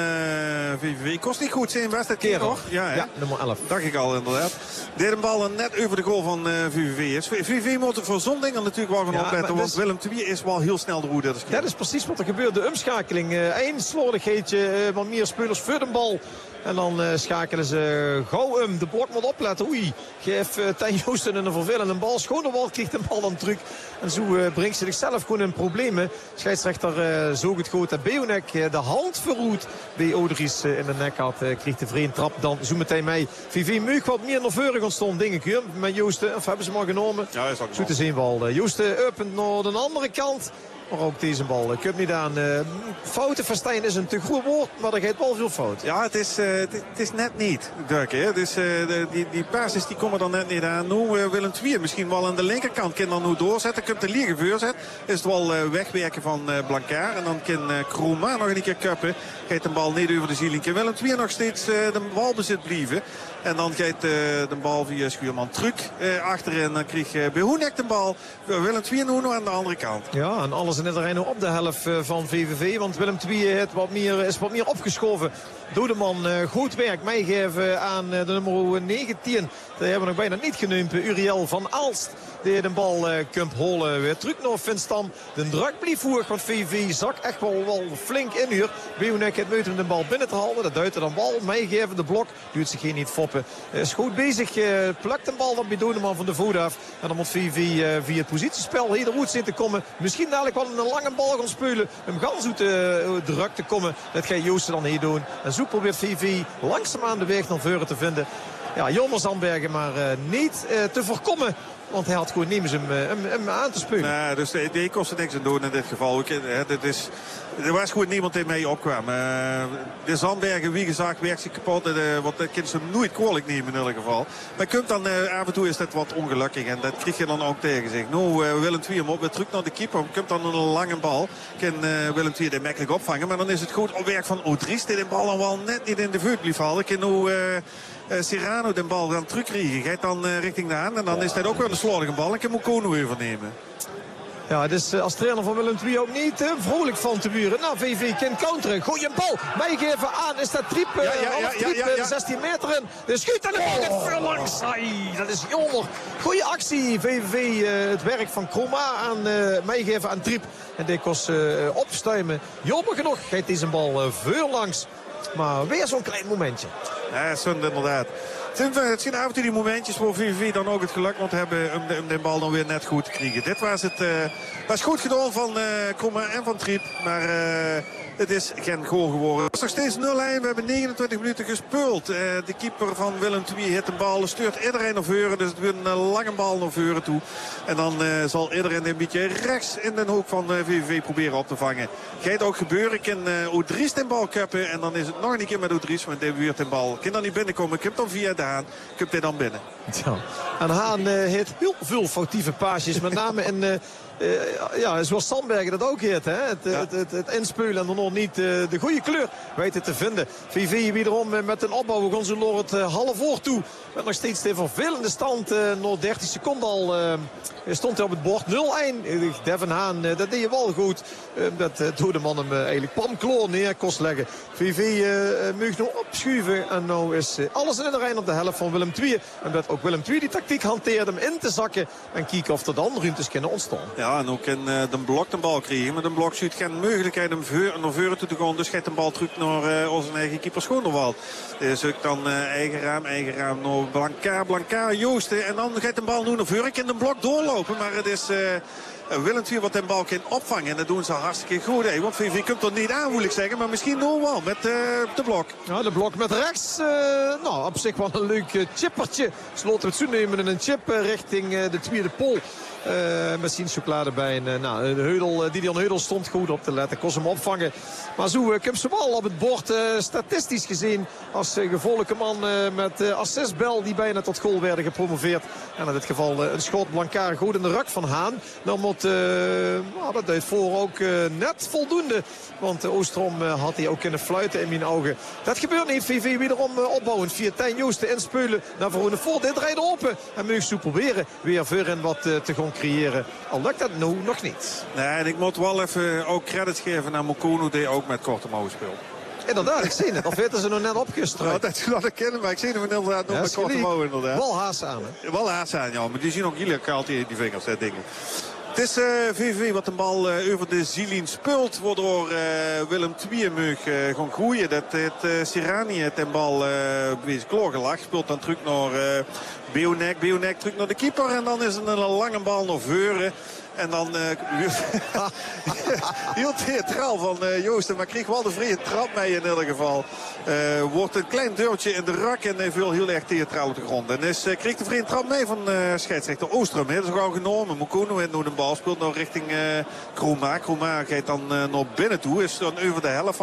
VVV. Kost niet goed zijn wedstrijd. Kerel. Ja, nummer 11. Dacht ik al inderdaad. Deed een bal net over de goal van VVV is. VVV moet er voor zo'n dingen natuurlijk wel gaan opletten. Want Willem II is wel heel snel de roede. Dat is precies wat er gebeurt. De omschakeling. Eén slordigheidje. Wat meer spelers voor de bal. En dan schakelen ze gauw de blok moet opletten. Oei, geef Tijn Joosten een vervelende bal. Schonewald krijgt de bal dan terug. En zo brengt ze zichzelf gewoon in problemen. Scheidsrechter zo het groot dat Beonek de hand verroet bij Oudries in de nek had. Kreeg de vreemd trap dan zo meteen mee. VV Meug wat meer naar voren ontstond. Denk ik met Joosten. Of hebben ze maar genomen? Ja, is ook zo te zien wel. Joosten uppend naar de andere kant. Maar ook deze bal. Ik heb niet aan. Foutenfestijn is een te goed woord, maar er gaat wel veel fout. Ja, het is net niet, Dirk. Hè? Dus, die basis die komen dan net niet aan. Nu Willem II misschien wel aan de linkerkant. Kan dan nu doorzetten. Kunt de Liege voorzet. Is het wel wegwerken van Blankaar. En dan kan Kroema nog een keer kappen. Gaat de bal niet over de zieling. Kan Willem II nog steeds de balbezit blijven. En dan gaat de bal via Schuurman Truc achterin. Dan kreeg Behoenek de bal. Willem II nu aan de andere kant. Ja, en alles in het terrein op de helft van VVV. Want Willem II is wat meer opgeschoven. Dodeman goed werk meegeven aan de nummer 19. Dat hebben we nog bijna niet genoemd. Uriel van Aalst. Die de bal kunt holen. Weer terug naar Vinstam. De druk bleef voer. Want VV zak echt wel flink in hier. Beonek het meut om de bal binnen te halen. Dat duidt dan bal. Meegeven de blok. Duurt zich geen niet foppen. Is goed bezig. Plakt de bal dan bij Dodeman van de voet af. En dan moet VV via het positiespel hier de route zien te komen. Misschien dadelijk wel een lange bal gaan spelen. Hem gaan zo druk te komen. Dat gaat Joosten dan hier doen. En zo probeert VV langzaamaan de weg naar voren te vinden. Ja, Jomer Zandbergen maar niet te voorkomen. Want hij had gewoon niet eens hem aan te spelen. Nee, dus die kostte niks aan doen in dit geval. Er was gewoon niemand die mee opkwam. De Zandbergen, wie gezegd, werkt zich kapot. Want dat kan ze nooit kwalijk nemen in ieder geval. Maar komt dan, af en toe is dat wat ongelukkig. En dat krijg je dan ook tegen zich. Nu Willem II hem op, weer terug naar de keeper. Komt dan een lange bal. Kan Willem II de makkelijk opvangen. Maar dan is het goed op werk van Oudries. Die de bal dan wel net niet in de vuur blijft halen. Kan nu Serrano de bal dan terugkrijgen. Gaat dan richting de aan. En dan is dat ook wel een slordige bal. En kan Mokono weer vernemen. Ja, dus als trainer van Willem II ook niet vrolijk van te buren. Nou, VV kan counteren. Goeie bal. Meegeven aan. Is dat Triep? Ja. 16 meter in. De schiet en de bal gaat veel langs. Ai, dat is jammer. Goeie actie. VV het werk van Kroema aan meegeven aan Triep. En dit kost opstuimen. Jammer genoeg gaat deze bal veel langs. Maar weer zo'n klein momentje. Ja, zonde inderdaad. Het zijn af en toe die momentjes waar VVV dan ook het geluk moet hebben om de bal dan weer net goed te krijgen. Dit was het was goed gedaan van Kroema en van Triep. Maar het is geen goal geworden. Het is nog steeds 0-1. We hebben 29 minuten gespeeld. De keeper van Willem II hit de bal. Stuurt iedereen naar voren. Dus het weer een lange bal naar voren toe. En dan zal iedereen een beetje rechts in de hoek van VVV proberen op te vangen. Gaat ook gebeuren. Kan Oudries de bal kappen. En dan is het nog een keer met Oudries. Want die weer de bal. Kan dan niet binnenkomen. Komt dan via de Haan. Komt hij dan binnen. Ja. En Haan heeft heel veel foutieve paasjes. Met name in... zoals Sandbergen dat ook heet. Hè? Het inspelen en dan nog niet de goede kleur weten te vinden. VV wederom met een opbouw. We gaan zo door het half uur toe. Met nog steeds de vervelende stand. Nog 30 seconden al stond hij op het bord. 0-1. Devin Haan, dat deed je wel goed. Dat Dodeman hem eigenlijk pamkloor neer kost leggen. VV mag nog opschuiven. En nou is alles in de rijn op de helft van Willem II. En dat ook Willem II die tactiek hanteert hem in te zakken. En kijken of er dan ruimtes kunnen ontstaan. Ja, en ook in de blok de bal krijgen. Met een blok ziet geen mogelijkheid om naar voren toe te gaan. Dus gaat de bal terug naar onze eigen keeper Schonewald. Dus ook dan eigen raam naar Blankaar, Joosten. En dan gaat de bal nu naar voren. Ik kan de blok doorlopen, maar het is... Willem II wat de bal kan opvangen. En dat doen ze hartstikke goed. Hè? Want VV komt er niet aan, moet ik zeggen. Maar misschien nog wel met de blok. Ja, de blok met rechts. Op zich wel een leuk chippertje. Sloten we het zo nemen in een chip richting de tweede pol Misschien chocolade bij een Heudel. Didion Heudel stond goed op te letten. Kon ze hem opvangen. Maar zo komt ze bal op het bord. Statistisch gezien als gevolglijke man met assistbel die bijna tot goal werden gepromoveerd. En in dit geval een schot Blancard goed in de rak van Haan. Dan moet dat deed voor ook net voldoende. Want Oostrom had hij ook kunnen fluiten in mijn ogen. Dat gebeurt niet. VV wederom opbouwend. Via Tijn Joosten inspelen naar Verhoeven Voort. Dit rijdt open. En moet zo proberen weer voorin wat te gaan creëren. Al lukt dat nu nog niet. Nee, en ik moet wel even ook credits geven naar Mokono die ook met korte mouwen speelt. Inderdaad, ik zie het. Of weten ze nog net opgestruikt? Dat ik kennen, maar ik zie hem inderdaad nog met korte mouwen inderdaad. Wel haast aan, hè? Wel haast aan, ja. Maar die zien ook heel kaalt in die vingers, hè, dingen. Het is VV wat de bal over de Zielien speelt. Waardoor Willem Twiemug gaan groeien. Dat het Sirani het de bal wees klaargelegd. Speelt dan terug naar Beonek. Beonek terug naar de keeper. En dan is het een lange bal naar Veuren. En dan heel theatraal van Joosten. Maar kreeg wel de vrije trap mee in ieder geval. Wordt een klein deurtje in de rak. En hij viel heel erg theatraal op de grond. En kreeg de vrije trap mee van scheidsrechter Oostrom. Dat is ook al genomen. Mokono en nu de bal speelt nou richting Kroma. Kroma gaat dan naar binnen toe. Is dan over de helft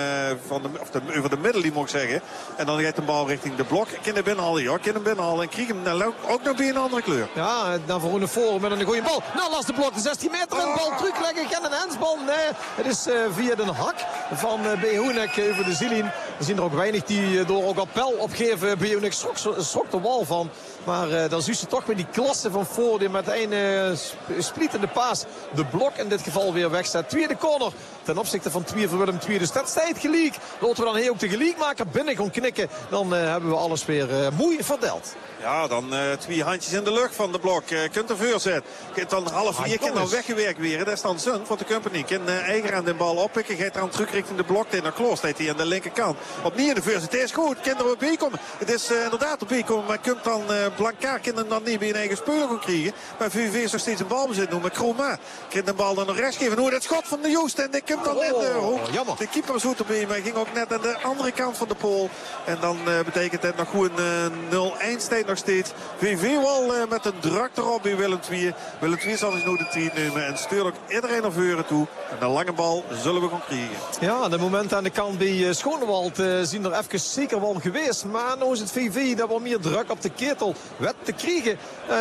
over de middel, moet ik zeggen. En dan gaat de bal richting de blok. Kan hem binnenhalen, ja. Kan hem binnenhalen. En kreeg hem ook nog bij een andere kleur. Ja, dan Verhoeven Voort met een goede bal. Nou, las de blok de 16 meter. Een bal terugleggen. Geen een handsbal. Nee, het is via de hak van Beonek over de Zielien. We zien er ook weinig die door ook appel opgeven. Beonek schrok de wal van. Maar dan zie je toch weer die klasse van voor. Die met een splietende paas de blok in dit geval weer wegzet. Tweede corner ten opzichte van voor Willem II. Dus dat is tijd gelijk. Laten we dan heel ook de gelijkmaker binnen gaan knikken. Dan hebben we alles weer mooi verdeeld. Ja, dan 2 handjes in de lucht van de blok. Kunt er voorzet. Kunt dan half 4 keer dan weggewerkt weer. Dat is dan Zund voor de company. Kunt eigen aan de bal oppikken. Gaat dan terug richting de blok. Naar Kloos staat hij aan de linkerkant. Opnieuw in de voorzet. Het is goed. Kunt er weer bij komen. Het is inderdaad op komen. Maar kunt dan Blancard kan hem dan niet bij een eigen speler gaan krijgen. Maar VV is nog steeds een balbezit noemen. Kroma kunt de bal dan nog rechts geven. Hoe dat schot van de Joost. En die komt dan in de hoek. Jammer. De keeper is goed erbij. Maar hij ging ook net aan de andere kant van de pool. En dan betekent het nog goed een 0-1 steeds nog steeds. VV wel met een druk erop bij Willem II. Willem II zal dus nu de 10 nemen. En stuurt ook iedereen naar voren toe. En een lange bal zullen we gaan krijgen. Ja, de momenten aan de kant bij Schonewald zien er even zeker wel geweest. Maar nu is het VV dat wel meer druk op de ketel wet te krijgen.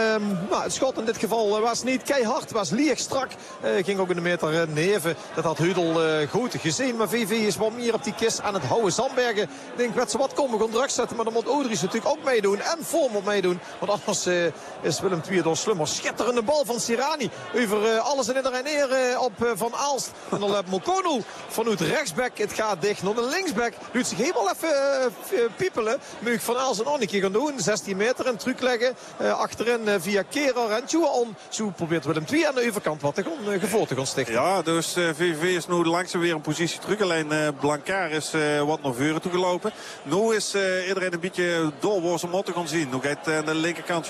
Het schot in dit geval was niet keihard. Was lieg strak. Ging ook in de meter neven. Dat had Heudel goed gezien. Maar VV is wat meer op die kist aan het houden. Zandbergen, ik denk dat ze wat komen gaan druk zetten. Maar dan moet Odries natuurlijk ook meedoen. En Vorm moet meedoen. Want anders is Willem II door slummer. Schitterende bal van Sirani. Over alles en iedereen neer op Van Aalst. En dan heeft Mokono vanuit rechtsback. Het gaat dicht naar de linksback. Doet zich helemaal even piepelen. Moet Van Aalst en Anneke gaan doen. 16 meter en terugleggen. Achterin via Kerer en Tjouan. Zo probeert Willem II aan de overkant wat gevoel te gaan stichten. Ja, dus VV is nu langzaam weer een positie terug. Alleen Blancard is wat naar voren toe gelopen. Nu is iedereen een beetje dol waar ze moeten gaan zien. Nu gaat aan de linkerkant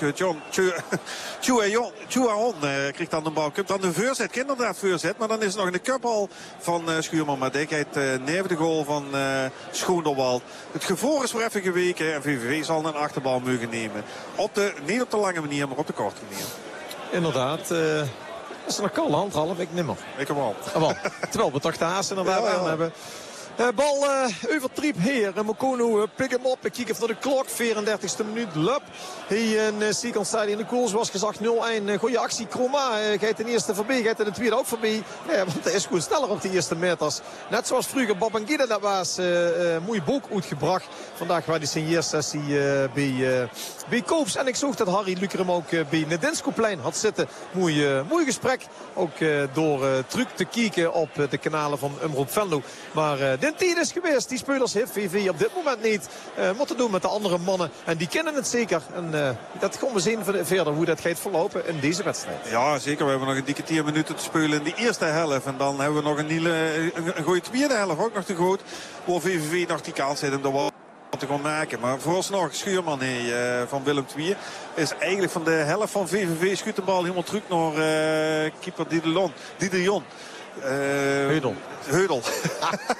Tjouan krijgt dan de bal. Komt dan de voorzet. Kan inderdaad voorzet. Maar dan is er nog een cupbal van Schuurman. Maar die gaat neven de goal van Schoenderwald. Het gevoel is voor even geweken. En VVV zal een achterbal mogen nemen. Niet op de lange manier, maar op de korte manier. Inderdaad. Is er nog koude handhalf? Ik nimmer. Ik hem al. Terwijl we toch de haast inderdaad aan hebben. Bal over Triep Heer. Mokono pik hem op. Ik kijk even naar de klok. 34e minuut. Lup. Hier in Siekenstad in de koel. Zoals gezegd 0-1. Goeie actie. Kroma gaat de eerste voorbij. Gaat in de tweede ook voorbij. Ja, want hij is goed sneller op de eerste meters. Net zoals vroeger Babangida dat was. Mooi boek uitgebracht. Vandaag was die signeersessie bij Koops. En ik zag dat Harry Luker hem ook bij Nedinskoplein had zitten. Mooi gesprek. Ook door terug te kijken op de kanalen van Omroep Venlo. Maar de tijd is geweest. Die spelers heeft VV op dit moment niet. Moeten doen met de andere mannen. En die kennen het zeker. En dat gaan we zien verder hoe dat gaat verlopen in deze wedstrijd. Ja, zeker. We hebben nog een dikke 10 minuten te spelen in de eerste helft. En dan hebben we nog een goede tweede helft ook nog te goed. Waar VV nog die kans heeft om de bal te gaan maken. Maar vooralsnog Schuurman van Willem II is eigenlijk van de helft van VVV schuurt de bal helemaal terug naar keeper Didion. Heudel.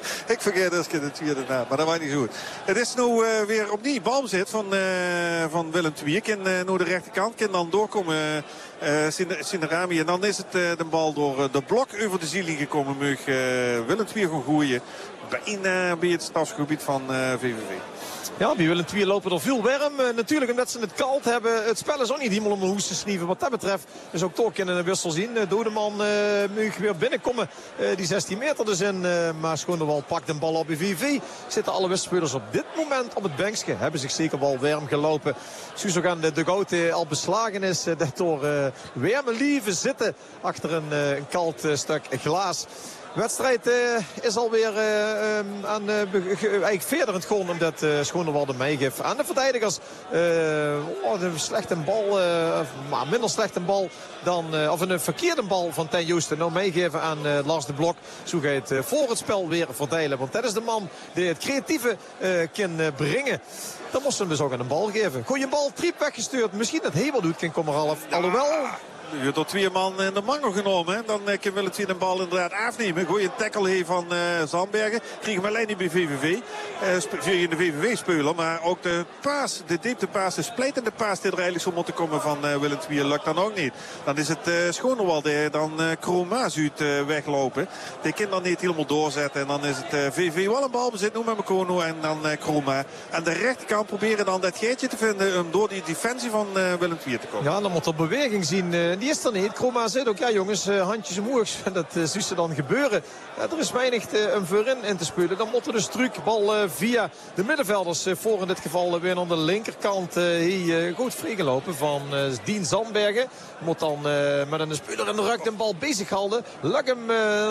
Ik vergeet eens de tweede naam, maar dat was niet goed. Het is nu weer opnieuw balbezit van Willem II. Kan naar de rechterkant, kan dan doorkomen Sinerami. En dan is het de bal door de blok over de zieling gekomen. Mag Willem II gaan gooien bijna bij het strafgebied van VVV. Ja, bij Willem II lopen er veel warm. Natuurlijk omdat ze het koud hebben. Het spel is ook niet helemaal om de hoes te snieven. Wat dat betreft is ook toch in een wissel zien. Dodeman mag weer binnenkomen. Die 16 meter dus in. Maar Schoonewal pakt een bal op bij VV. Zitten alle wisselspelers op dit moment op het bankje. Hebben zich zeker wel warm gelopen. Zoals ook aan de dugout al beslagen is. Dat door warme lieven zitten achter een koud stuk glas. De wedstrijd is alweer eigenlijk verder aan het gaan omdat Schoonewal de meegeeft aan de verdedigers. Een slechte bal, maar minder slechte bal dan, of een verkeerde bal van Ten Joosten. Nou meegeven aan Lars de Blok. Zo ga je het voor het spel weer verdelen. Want dat is de man die het creatieve kan brengen. Dan moest ze hem dus ook aan een bal geven. Goeie bal, Triep weggestuurd. Misschien dat Hebel doet, kan Kommerhalf. Alhoewel... Je hebt door 2 man de mangel genomen. Hè? Dan kan Willem II de bal inderdaad afnemen. Goeie tackle heeft van Zandbergen. Kregen we alleen niet bij VVV. In de VVV-speler. Maar ook de paas, de dieptepaas, de splijtende paas die er eigenlijk zo moeten komen van Willem II. Lukt dan ook niet. Dan is het Schoonewal die dan Kroma's uit weglopen. Die kan dan niet helemaal doorzetten. En dan is het VV wel een balbezit. Nu met Mekono en dan Kroma. Aan de rechterkant proberen dan dat geitje te vinden. Om door die defensie van Willem II te komen. Ja, dan moet er beweging zien. Die is er niet. Kroma zit ook, ja jongens, handjes omhoog. Dat zou ze dan gebeuren. Er is weinig om voorin in te spelen. Dan moet er dus truc. Bal via de middenvelders. Voor in dit geval weer aan de linkerkant. Goed vrijgelopen van Dien Zandbergen. Moet dan met een speler in de rug de bal bezig houden. Lukt hem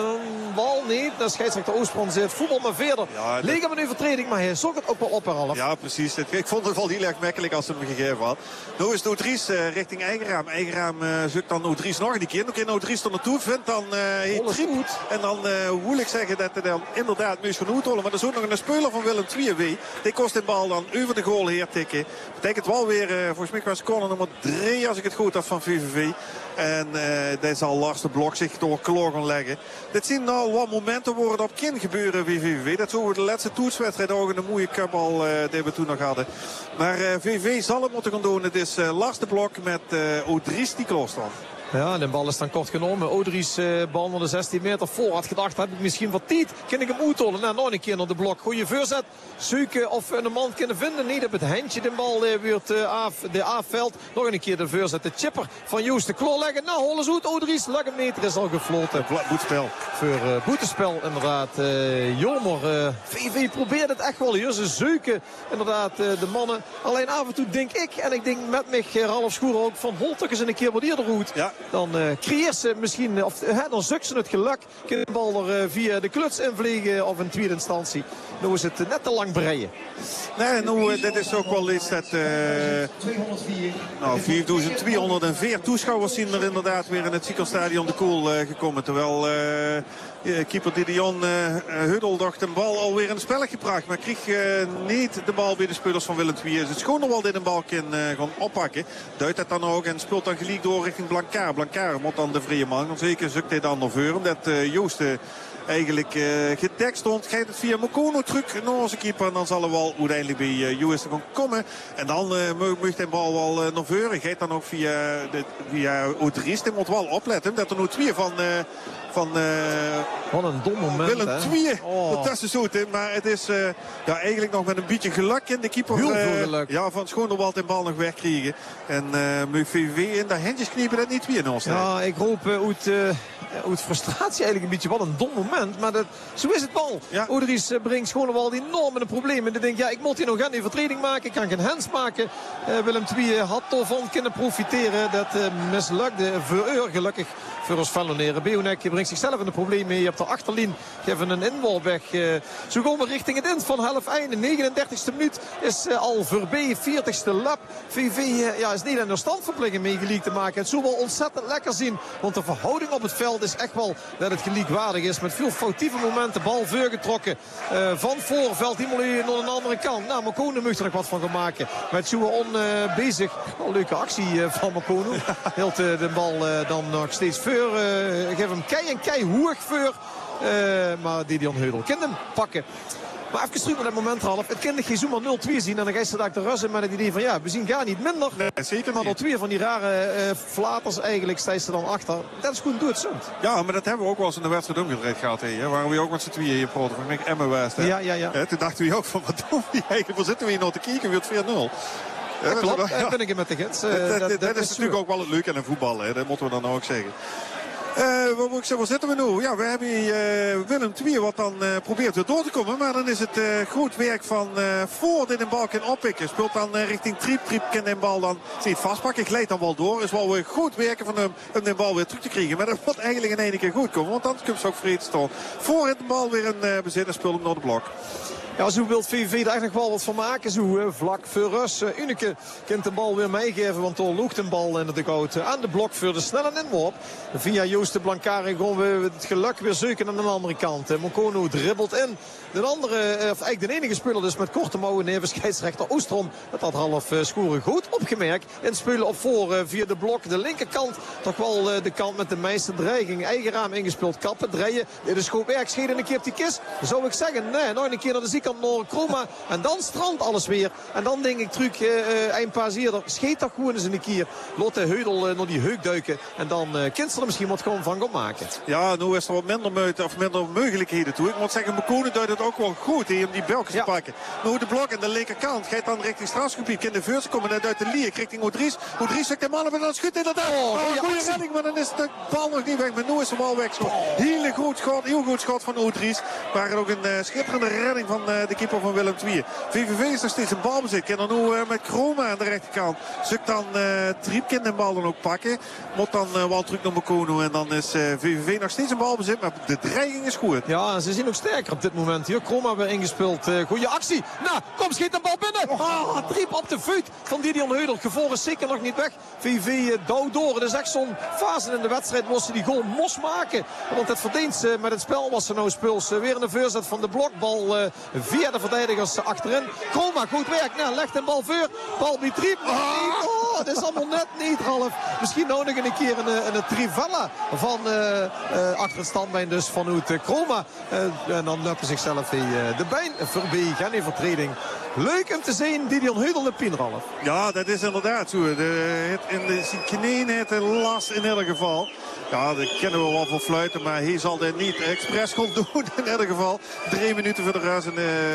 bal niet. Dan scheidsrechter Oostbrand zit. Voetbal maar verder. Ja, leek hem een overtreding, maar hij zoekt het ook wel op herhalf. Ja, precies. Ik vond het wel heel erg makkelijk als ze hem gegeven had. Nu is Noodries richting Eigenraam. Eigenraam zoekt dan Noodries nog een keer. Dan kan Noodries er naartoe. Vindt dan Triep. En dan wil ik zeggen dat hij dan inderdaad moest gaan uitrollen. Maar er is ook nog een speler van Willem II. Die kost de bal dan over de goal heer tikken. Betekent wel weer, volgens mij was corner nummer 3 als ik het goed had van VVV. En daar zal Lars de Blok zich door kloor gaan leggen. Dit zien nou wat momenten worden op kin gebeuren bij VVV. Dat zo de laatste toetswedstrijd ook een mooie cupbal die we toen nog hadden. Maar VVV zal het moeten gaan doen. Het is Lars de Blok met Odries die klooster. Ja, de bal is dan kort genomen. Odries bal naar de 16 meter voor. Had gedacht, heb ik misschien wat tijd. Kan ik hem uithollen? Nou, nog een keer naar de Blok. Goeie voorzet. Zoeken of een man kunnen vinden. Niet op het handje. De bal weer de A-veld. Nog een keer de voorzet. De chipper van Joost de Kloor leggen. Nou, hollen ze uit. Odries. Lag een meter is al gefloten. Boetespel. Voor boetespel inderdaad. Jomer. VV probeert het echt wel hier. Ze zoeken inderdaad de mannen. Alleen af en toe denk ik. En ik denk met mij Ralf Schoer ook. Van Holtek eens een keer wat eerder goed. Ja. Dan creëert ze misschien, of dan zoekt ze het geluk. Kan de bal er via de kluts invliegen of in tweede instantie. Nu is het net te lang breien. Nee, nou, dit is ook wel iets dat... 4204 toeschouwers zien er inderdaad weer in het Ziekenstadion de Koel gekomen. Terwijl keeper Didion Huddel dacht een bal alweer in het spel gebracht. Maar kreeg niet de bal bij de spelers van Willem II. Is het Schoonewal die de bal kan gaan oppakken. Duidt dat dan ook en speelt dan gelijk door richting Blancaar. Blancaar moet dan de vrije man. Zeker zoekt hij dan nog voor. Omdat Joost eigenlijk gedekt stond. Gaat het via Mekono terug naar onze keeper. En dan zal er wel uiteindelijk bij Joost gaan komen. En dan mag de bal wel naar voren. Gaat dan ook via Odries. Die moet wel opletten. Omdat er nu 2 van wat een dom moment. Willem II. Dat is zo. Maar het is eigenlijk nog met een beetje geluk in de keeper. Heel veel geluk. Ja, van Schoonewal de bal nog wegkrijgen. En moet VVV in de handjes kniepen dat niet weer in ons. Ja, ik hoop uit frustratie eigenlijk een beetje. Wat een dom moment. Maar zo is het bal. Ja. Odries brengt Schoonewal enorm in een probleem. En dan denk ik, ik moet hier nog een vertreding maken. Ik kan geen hands maken. Willem II had ervan kunnen profiteren. Dat mislukte voor gelukkig voor ons Valloneren. Beonek brengt zichzelf in de problemen mee op de achterlijn. Geven een inworp weg. Zo gaan we richting het eind van half einde. 39e minuut is al voorbij. 40e lap. VV is niet aan de standverplichting mee gelijk te maken. Het zou wel ontzettend lekker zien. Want de verhouding op het veld is echt wel dat het gelijkwaardig is. Met veel foutieve momenten. Bal voorgetrokken. Van voorveld. Helemaal naar een andere kant. Nou, Mekono moet er nog wat van gaan maken. Met Souan bezig. Wel een leuke actie van Mekono. Hield de bal dan nog steeds voor. Geef hem kei hoog voor. Maar Didion Heudel kan hem pakken. Maar even terug naar dat moment, Ralf. Het kan geen zomaar 0-2 zien. En dan ga je daar de Russen met het idee van ja, we zien gar niet minder. Nee, zeker maar niet. door 2 van die rare flaters eigenlijk sta je er dan achter. Dat is goed doodzond. Ja, maar dat hebben we ook wel eens in de wedstrijd omgedraaid gehad. Hè? Waren we ook met z'n tweeën hier proten van Emmen West. Ja. Toen dachten we ook van wat doen we eigenlijk? Waar zitten we hier nou te kijken? Weer 2-0. Ja, klopt, daar ben ik het met de gids. Dat is natuurlijk ook wel het leuke aan een voetbal. Hè? Dat moeten we dan ook zeggen. Waar zitten we nu? Ja, we hebben hier Willem II wat dan probeert weer door te komen. Maar dan is het goed werk van Voort in de bal kan oppikken. Speelt dan richting Triep. Triep kan de bal dan niet vastpakken. Glijdt dan wel door. Is wel weer goed werken van hem om de bal weer terug te krijgen. Maar dat wordt eigenlijk in één keer goed komen. Want dan komt ze ook vrede staan. Voor het de bal weer een bezit en speelt hem naar de blok. Ja, zo wil VVV er eigenlijk nog wel wat van maken. Zo vlak voor Rus. Unike kan de bal weer meegeven. Want er loopt een bal in de goud aan de blok voor de snelle inworp. Via Joost de Blancari gewoon weer het geluk weer zoeken aan de andere kant. Mokono dribbelt in. De andere, of eigenlijk de enige speler dus met korte mouwen neven. Scheidsrechter Oostrom. Dat had half scoren goed opgemerkt. En spelen op voor via de blok. De linkerkant toch wel de kant met de meeste dreiging. Eigen raam ingespeeld. Kappen, draaien. Dit is goed werk. Scheden een keer op die kist. Zou ik zeggen. Nee, nog een keer naar de zijkant naar Kroma. En dan strandt alles weer. En dan denk ik terug een paar eerder. Scheet dat gewoon eens een keer. Laat de Heudel naar die heuk duiken. En dan kind ze er misschien wat gewoon van maken. Ja, nu is er wat minder mogelijkheden toe. Ik moet zeggen, Mokonen duidt het ook wel goed om die Belgen te pakken. Nu de blok aan de linkerkant. Gaat dan richting strafgebied. Kan de Veurse komen net uit de lier richting Oudries. Oudries zegt de mannen met dat schudt inderdaad. Goede redding, maar dan is de bal nog niet weg. Maar nu is de bal weg. Heel goed schot van Oudries. Maar ook een schitterende redding van de keeper van Willem II. VVV is nog steeds een balbezit. Kan er nu met Kroma aan de rechterkant. Zoekt dan Triep kan de bal dan ook pakken. Moet dan wel terug naar Mokono. En dan is VVV nog steeds een balbezit. Maar de dreiging is goed. Ja, ze zien ook sterker op dit moment. Hier Kroma weer ingespeeld. Goeie actie. Nou, kom, schiet de bal binnen. Triep op de vuut van Didion Heudel. Gevolg is zeker nog niet weg. VVV douwt door. Het is echt zo'n fase in de wedstrijd. Moest ze die goal mos maken. Want het verdient ze met het spel was ze nou speelt. Weer een voorzet van de blokbal via de verdedigers achterin. Kroma, goed werk. Nou, legt een bal voor. Bal bij Triep. Het is allemaal net niet, Ralf. Misschien nou nog een keer een trivella van achter het standbeen dus vanuit Kroma. En dan lukt hij zichzelf de been voorbij. Geen overtreding. Leuk om te zien, Didion Heudel en Pien, Ralf. Ja, dat is inderdaad zo. In de knieën heeft hij last in ieder geval. Ja, dat kennen we wel van fluiten, maar hij zal dit niet expres gaan doen in ieder geval. 3 minuten voor de rust.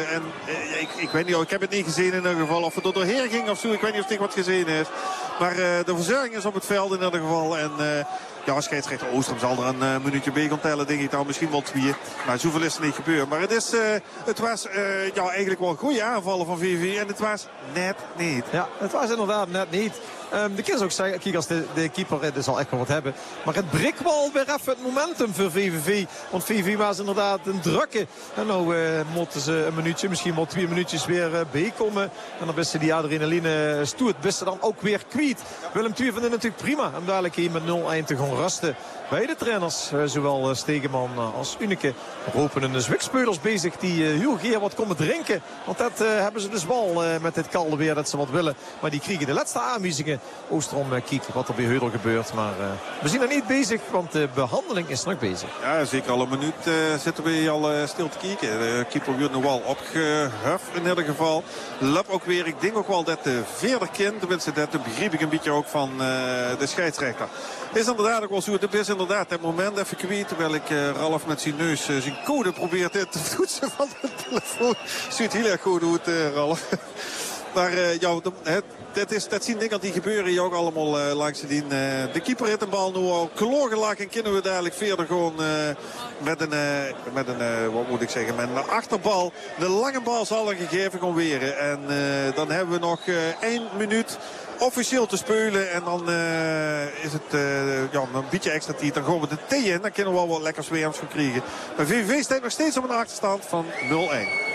Ik weet niet, ik heb het niet gezien in ieder geval. Of het er doorheen ging of zo, ik weet niet of het wat gezien is. Maar de verzorging is op het veld in ieder geval. En ja, scheidsrechter Oostrom zal er een minuutje bij gaan tellen, denk ik dan. Misschien wel 2. Maar zoveel is er niet gebeurd. Maar het was eigenlijk wel goede aanvallen van VV. En het was net niet. Ja, het was inderdaad net niet. De kind ook zeggen, kijk, als de keeper zal echt wel wat hebben. Maar het breekt wel weer even het momentum voor VVV. Want VVV was inderdaad een drukke. En nou moeten ze een minuutje, misschien wel 2 minuutjes weer bijkomen. En dan wisten die adrenaline stoert. Wisten dan ook weer kwijt. Willem II vindt het natuurlijk prima om dadelijk hier met 0-1 te gaan rusten. Beide trainers, zowel Stegeman als Unike, roepen de Zwikspelers bezig die heel geer wat komen drinken. Want dat hebben ze dus wel met dit kalde weer dat ze wat willen. Maar die krijgen de laatste aanwijzingen. Oostrom kijkt wat er bij Heudel gebeurt. Maar we zijn er niet bezig, want de behandeling is nog bezig. Ja, zeker al een minuut zitten we al stil te kijken. De keeper wordt nog wel opgehuft in ieder geval. Lap ook weer. Ik denk ook wel dat de verder kind, tenminste dat begreep ik een beetje ook van de scheidsrechter. Is inderdaad ook wel zo. Het is inderdaad het moment even kwijt. Terwijl ik Ralf met zijn neus zijn code probeert te toetsen van de telefoon. Ziet heel erg goed uit, Ralf. Maar ja, dat zien dingen die gebeuren hier ook allemaal langs de de keeper heeft de bal nu al kloorgelachen. En kunnen we dadelijk verder gewoon met een wat moet ik zeggen, met een achterbal. De lange bal zal er gegeven gaan weren. En dan hebben we nog 1 minuut officieel te spelen. En dan is het een beetje extra tijd. Dan gaan we de thee in. Dan kunnen we wel wat lekkers weer gaan krijgen. Maar VVV staat nog steeds op een achterstand van 0-1.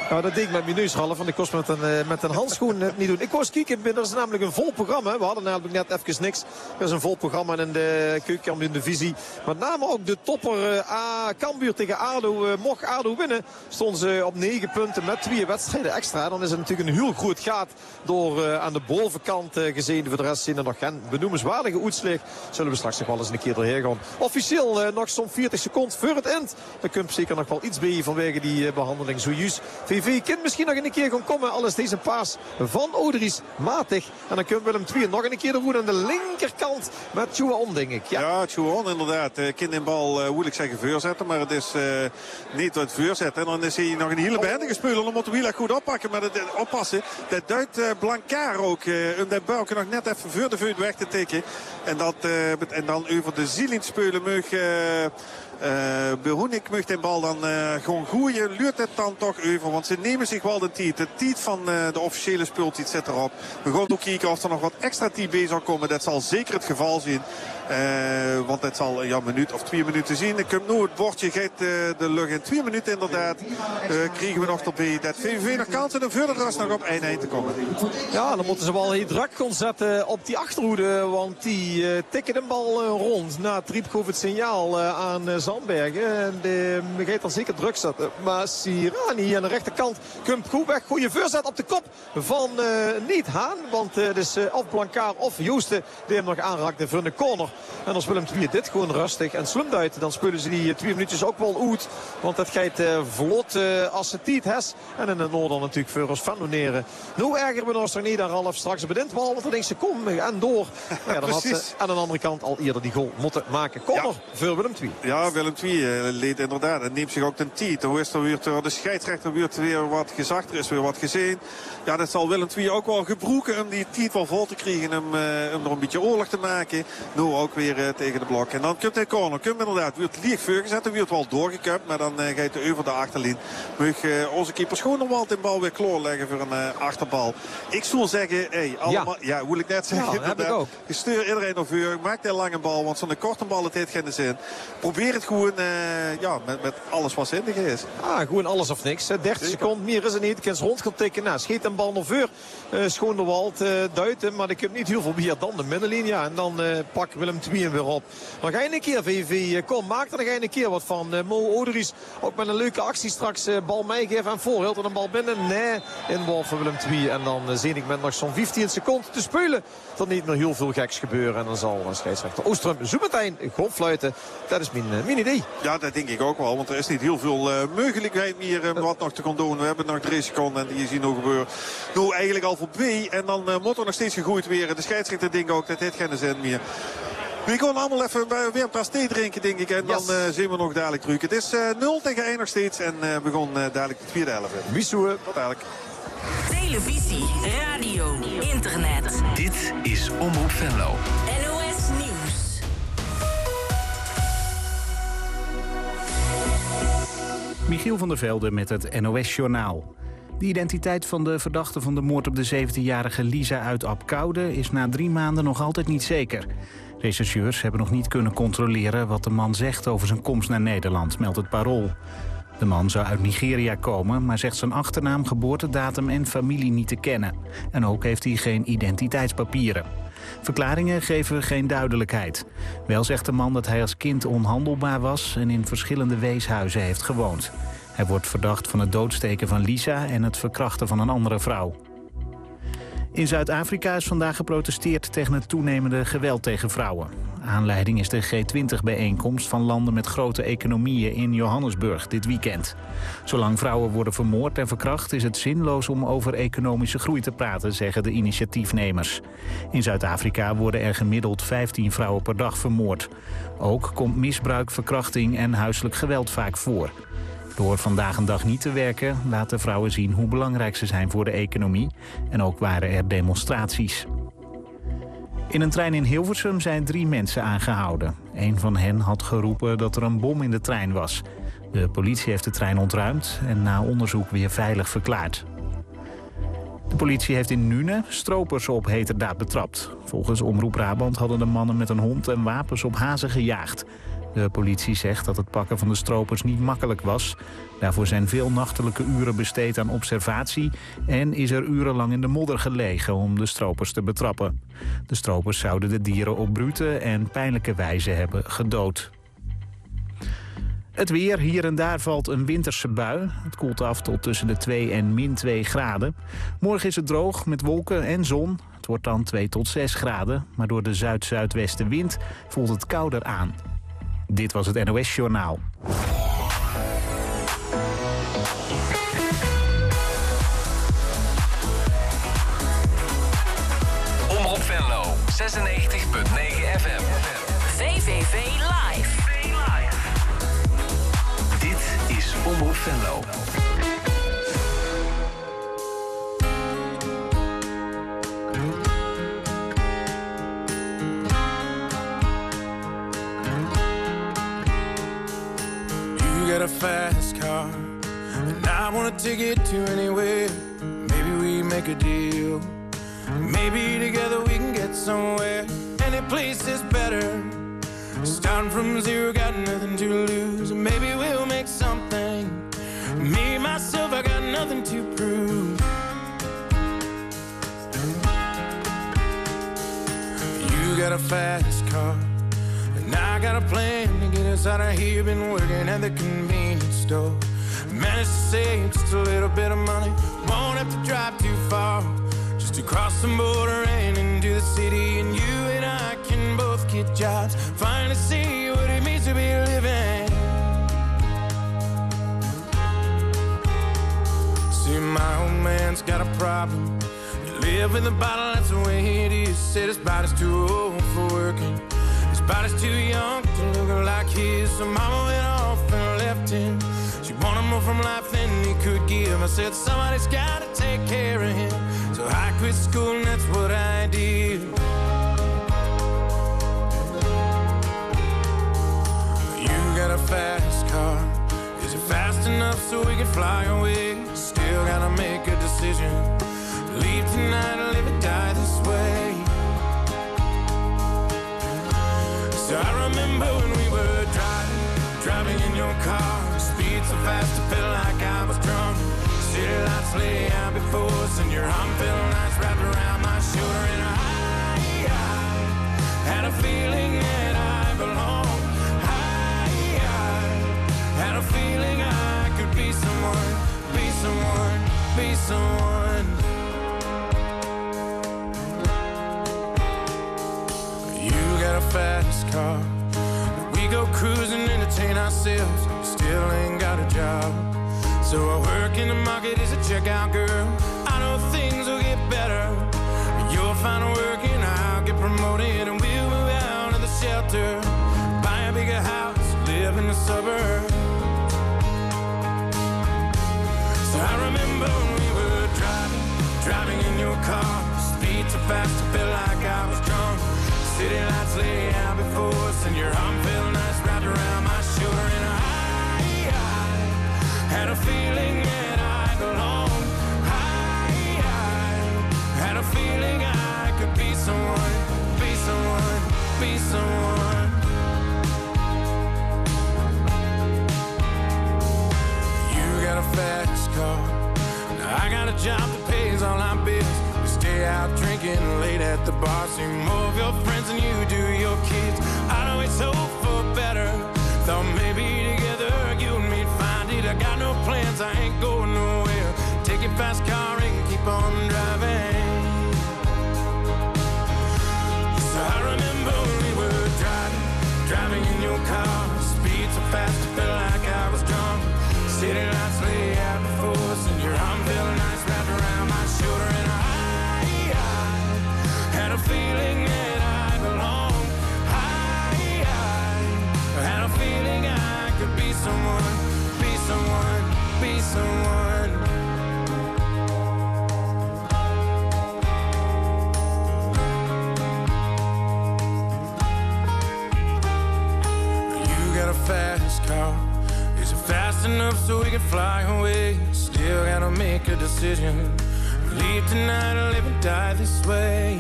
Nou, dat deed ik met mijn neus, Ralf, want ik kost met een handschoen het niet doen. Ik was kijken, er is namelijk een vol programma. We hadden namelijk net even niks. Er is een vol programma in de keukenkampioen-divisie. Met name ook de topper Cambuur tegen ADO. Mocht ADO winnen, stonden ze op 9 punten met 2 wedstrijden extra. Dan is het natuurlijk een heel groot gat door aan de bovenkant gezien. Voor de rest zien er nog geen benoemenswaardige uitslag. Zullen we straks nog wel eens een keer doorheen gaan. Officieel nog zo'n 40 seconden voor het eind. Dan kun je zeker nog wel iets bij vanwege die behandeling zojuist. VV kan misschien nog een keer gaan komen. Al is deze paas van Oderies matig. En dan kunnen Willem II nog een keer doen aan de linkerkant met Chouaon, denk ik. Ja, Chouaon inderdaad. Kind in bal, wil ik zeggen, voorzetten. Maar het is niet wat voorzetten. En dan is hij nog een hele behendige speler. Dan moet hij heel erg goed oppakken. Maar oppassen. Dat duidt Blankaar ook. Om dat buiken nog net even voor de vuur weg te tikken. En dan over de ziel in spelen mag... Behoenik mag de bal dan gewoon gooien. Luurt het dan toch over. Want ze nemen zich wel de tijd. De tijd van de officiële speeltijd zit erop. We gaan ook kijken of er nog wat extra tijd bij zal komen. Dat zal zeker het geval zijn. Want het zal een minuut of 2 minuten zien. Ik heb nu het bordje geeft de lucht in 2 minuten inderdaad. Krijgen we nog erbij dat VVV nog kansen en verder rust nog op eind te komen. Ja, dan moeten ze wel heel druk gaan zetten op die achterhoede. Want die tikken de bal rond. Na het Riepkhoff het signaal aan Zandbergen. En die gaat dan zeker druk zetten. Maar Sirani aan de rechterkant komt goed weg. Goeie voorzet op de kop van niet Haan. Want het is of Blankaar of Joosten die hem nog aanraakte voor een corner. En als Willem II dit gewoon rustig en slim uit, dan spelen ze die 2 minuutjes ook wel uit. Want het gaat vlot als ze tijd has. En in het noorden natuurlijk voor ons van doneren. Nu erger we ons er niet aan Ralf straks op het bal. Want dan denkt ze kom en door. Ja, dan had ze aan de andere kant al eerder die goal moeten maken. Corner voor Willem II. Ja, Willem II leed inderdaad. En neemt zich ook ten tijd. Dan is er weer de scheidsrechter weer wat gezegd. Er is weer wat gezien. Ja, dat zal Willem II ook wel gebroeken om die tijd wel vol te krijgen. Om er een beetje oorlog te maken. Nu ook weer tegen de blok. En dan komt hij corner. Komt inderdaad. Wordt lieg voorgezet. Dan wordt wel doorgekupt. Maar dan gaat hij over de achterlijn. Mag onze keeper Schoonewald in bal weer klaarleggen voor een achterbal. Ik zou zeggen, allemaal, ja, wil ik net zeggen. Ja, heb ik ook. Je stuurt iedereen naar voren. Maak een lange bal. Want zo'n korte bal, het heeft geen zin. Probeer het gewoon met alles wat zinnig is. Gewoon alles of niks. 30 seconden, meer is het niet. Ik kan ze rond gaan tikken. Nou, schiet een bal naar voren. Schoonewald duiten. Maar ik heb niet heel veel meer dan de middenlijn. Ja, en dan pakt Willem II hem weer op. Dan ga je een keer VV. Kom, maak er nog een keer wat van. Mo Oderies ook met een leuke actie straks. Bal meegeven en voorhield en een bal binnen. Nee, inbal voor Willem II. En dan zie ik met nog zo'n 15 seconden te spelen. Dat niet meer heel veel geks gebeuren. En dan zal scheidsrechter Oostrum zo meteen gewoon fluiten. Dat is mijn idee. Ja, dat denk ik ook wel. Want er is niet heel veel mogelijkheid meer wat nog te gaan doen. We hebben nog 3 seconden en die zien nog gebeuren. Nou, eigenlijk al voorbij. En dan moet er nog steeds gegooid weer. De scheidsrechter denkt ook dat dit geen zin meer. We gaan allemaal even weer een tas thee drinken, denk ik. En dan zien we nog dadelijk terug. Het is 0-1 nog steeds. En we gaan dadelijk de tweede helft. Wisselen. Tot dadelijk. Televisie, radio, internet. Dit is Omroep Venlo. NOS Nieuws. Michiel van der Velde met het NOS-journaal. De identiteit van de verdachte van de moord op de 17-jarige Lisa uit Abcoude is na 3 maanden nog altijd niet zeker. Rechercheurs hebben nog niet kunnen controleren wat de man zegt over zijn komst naar Nederland, meldt het Parool. De man zou uit Nigeria komen, maar zegt zijn achternaam, geboortedatum en familie niet te kennen. En ook heeft hij geen identiteitspapieren. Verklaringen geven geen duidelijkheid. Wel zegt de man dat hij als kind onhandelbaar was en in verschillende weeshuizen heeft gewoond. Hij wordt verdacht van het doodsteken van Lisa en het verkrachten van een andere vrouw. In Zuid-Afrika is vandaag geprotesteerd tegen het toenemende geweld tegen vrouwen. Aanleiding is de G20-bijeenkomst van landen met grote economieën in Johannesburg dit weekend. Zolang vrouwen worden vermoord en verkracht is het zinloos om over economische groei te praten, zeggen de initiatiefnemers. In Zuid-Afrika worden er gemiddeld 15 vrouwen per dag vermoord. Ook komt misbruik, verkrachting en huiselijk geweld vaak voor. Door vandaag een dag niet te werken laten vrouwen zien hoe belangrijk ze zijn voor de economie. En ook waren er demonstraties. In een trein in Hilversum zijn 3 mensen aangehouden. Een van hen had geroepen dat er een bom in de trein was. De politie heeft de trein ontruimd en na onderzoek weer veilig verklaard. De politie heeft in Nune stropers op heterdaad betrapt. Volgens Omroep Brabant hadden de mannen met een hond en wapens op hazen gejaagd. De politie zegt dat het pakken van de stropers niet makkelijk was. Daarvoor zijn veel nachtelijke uren besteed aan observatie en is er urenlang in de modder gelegen om de stropers te betrappen. De stropers zouden de dieren op brute en pijnlijke wijze hebben gedood. Het weer, hier en daar valt een winterse bui. Het koelt af tot tussen de 2 en min 2 graden. Morgen is het droog met wolken en zon. Het wordt dan 2 tot 6 graden, maar door de zuid-zuidwestenwind voelt het kouder aan. Dit was het NOS Journaal. Omroep Venlo, 96.9 FM. VVV Live. Dit is Omroep Venlo. You got a fast car, and I wanna take it to anywhere. Maybe we make a deal. Maybe together we can get somewhere. Any place is better. Starting from zero, got nothing to lose. Maybe we'll make something. Me, myself, I got nothing to prove. You got a fast car, and I got a plan to get us out of here. Been working at the convenience store. Managed to save just a little bit of money. Won't have to drive too far, just to cross the border and into the city. And you and I can both get jobs, finally see what it means to be living. See, my old man's got a problem. You live with a bottle, that's the way it is. Said his body's too old for working. His body's too young to look like his. So mama went off and left him. She wanted more from life than he could give. I said somebody's gotta take care of him. So I quit school and that's what I did. You got a fast car. Is it fast enough so we can fly away? Still gotta make a decision. Leave tonight or live or die this way. So I remember when we were driving in your car. Speed so fast I felt like I was drunk. City lights lay out before us, and your arm felt nice wrapped around my shoulder. And I had a feeling that I belonged. I had a feeling I could be someone, be someone, be someone. You got a fast car. We go cruising, entertain ourselves. Still ain't got a job. So I work in the market as a checkout girl. I know things will get better. You'll find work and I'll get promoted. And we'll move out of the shelter, buy a bigger house, live in the suburbs. So I remember when we were driving in your car. Speed so fast I felt like I was drunk. City lights lay out before us, and your arm felt nice wrapped around my shoulder. And I had a feeling that I belonged. I had a feeling I could be someone, be someone, be someone. You got a fast car. Now I got a job that pays all our bills. We stay out drinking late at the bar. See more of your friends than you do your kids. I know it's hope for better. Thought maybe together you and me'd find it. I got no plans, I ain't going nowhere. Take your fast car and keep on driving. So I remember when we were driving in your car. Speed so fast I felt like I was drunk. City lights lay out before us, and your arm felt nice wrapped around my shoulder. And I had a feeling that I belonged. I had a feeling I could be someone, be someone, be someone. You got a fast car. Is it fast enough so we can fly away? Still gotta make a decision. Leave tonight or live and die this way.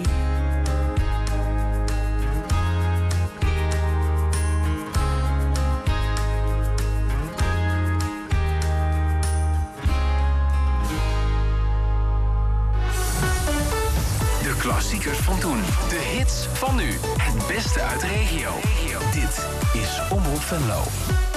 klassiekers van toen. De hits van nu. Het beste uit de regio. Dit is Omroep Venlo.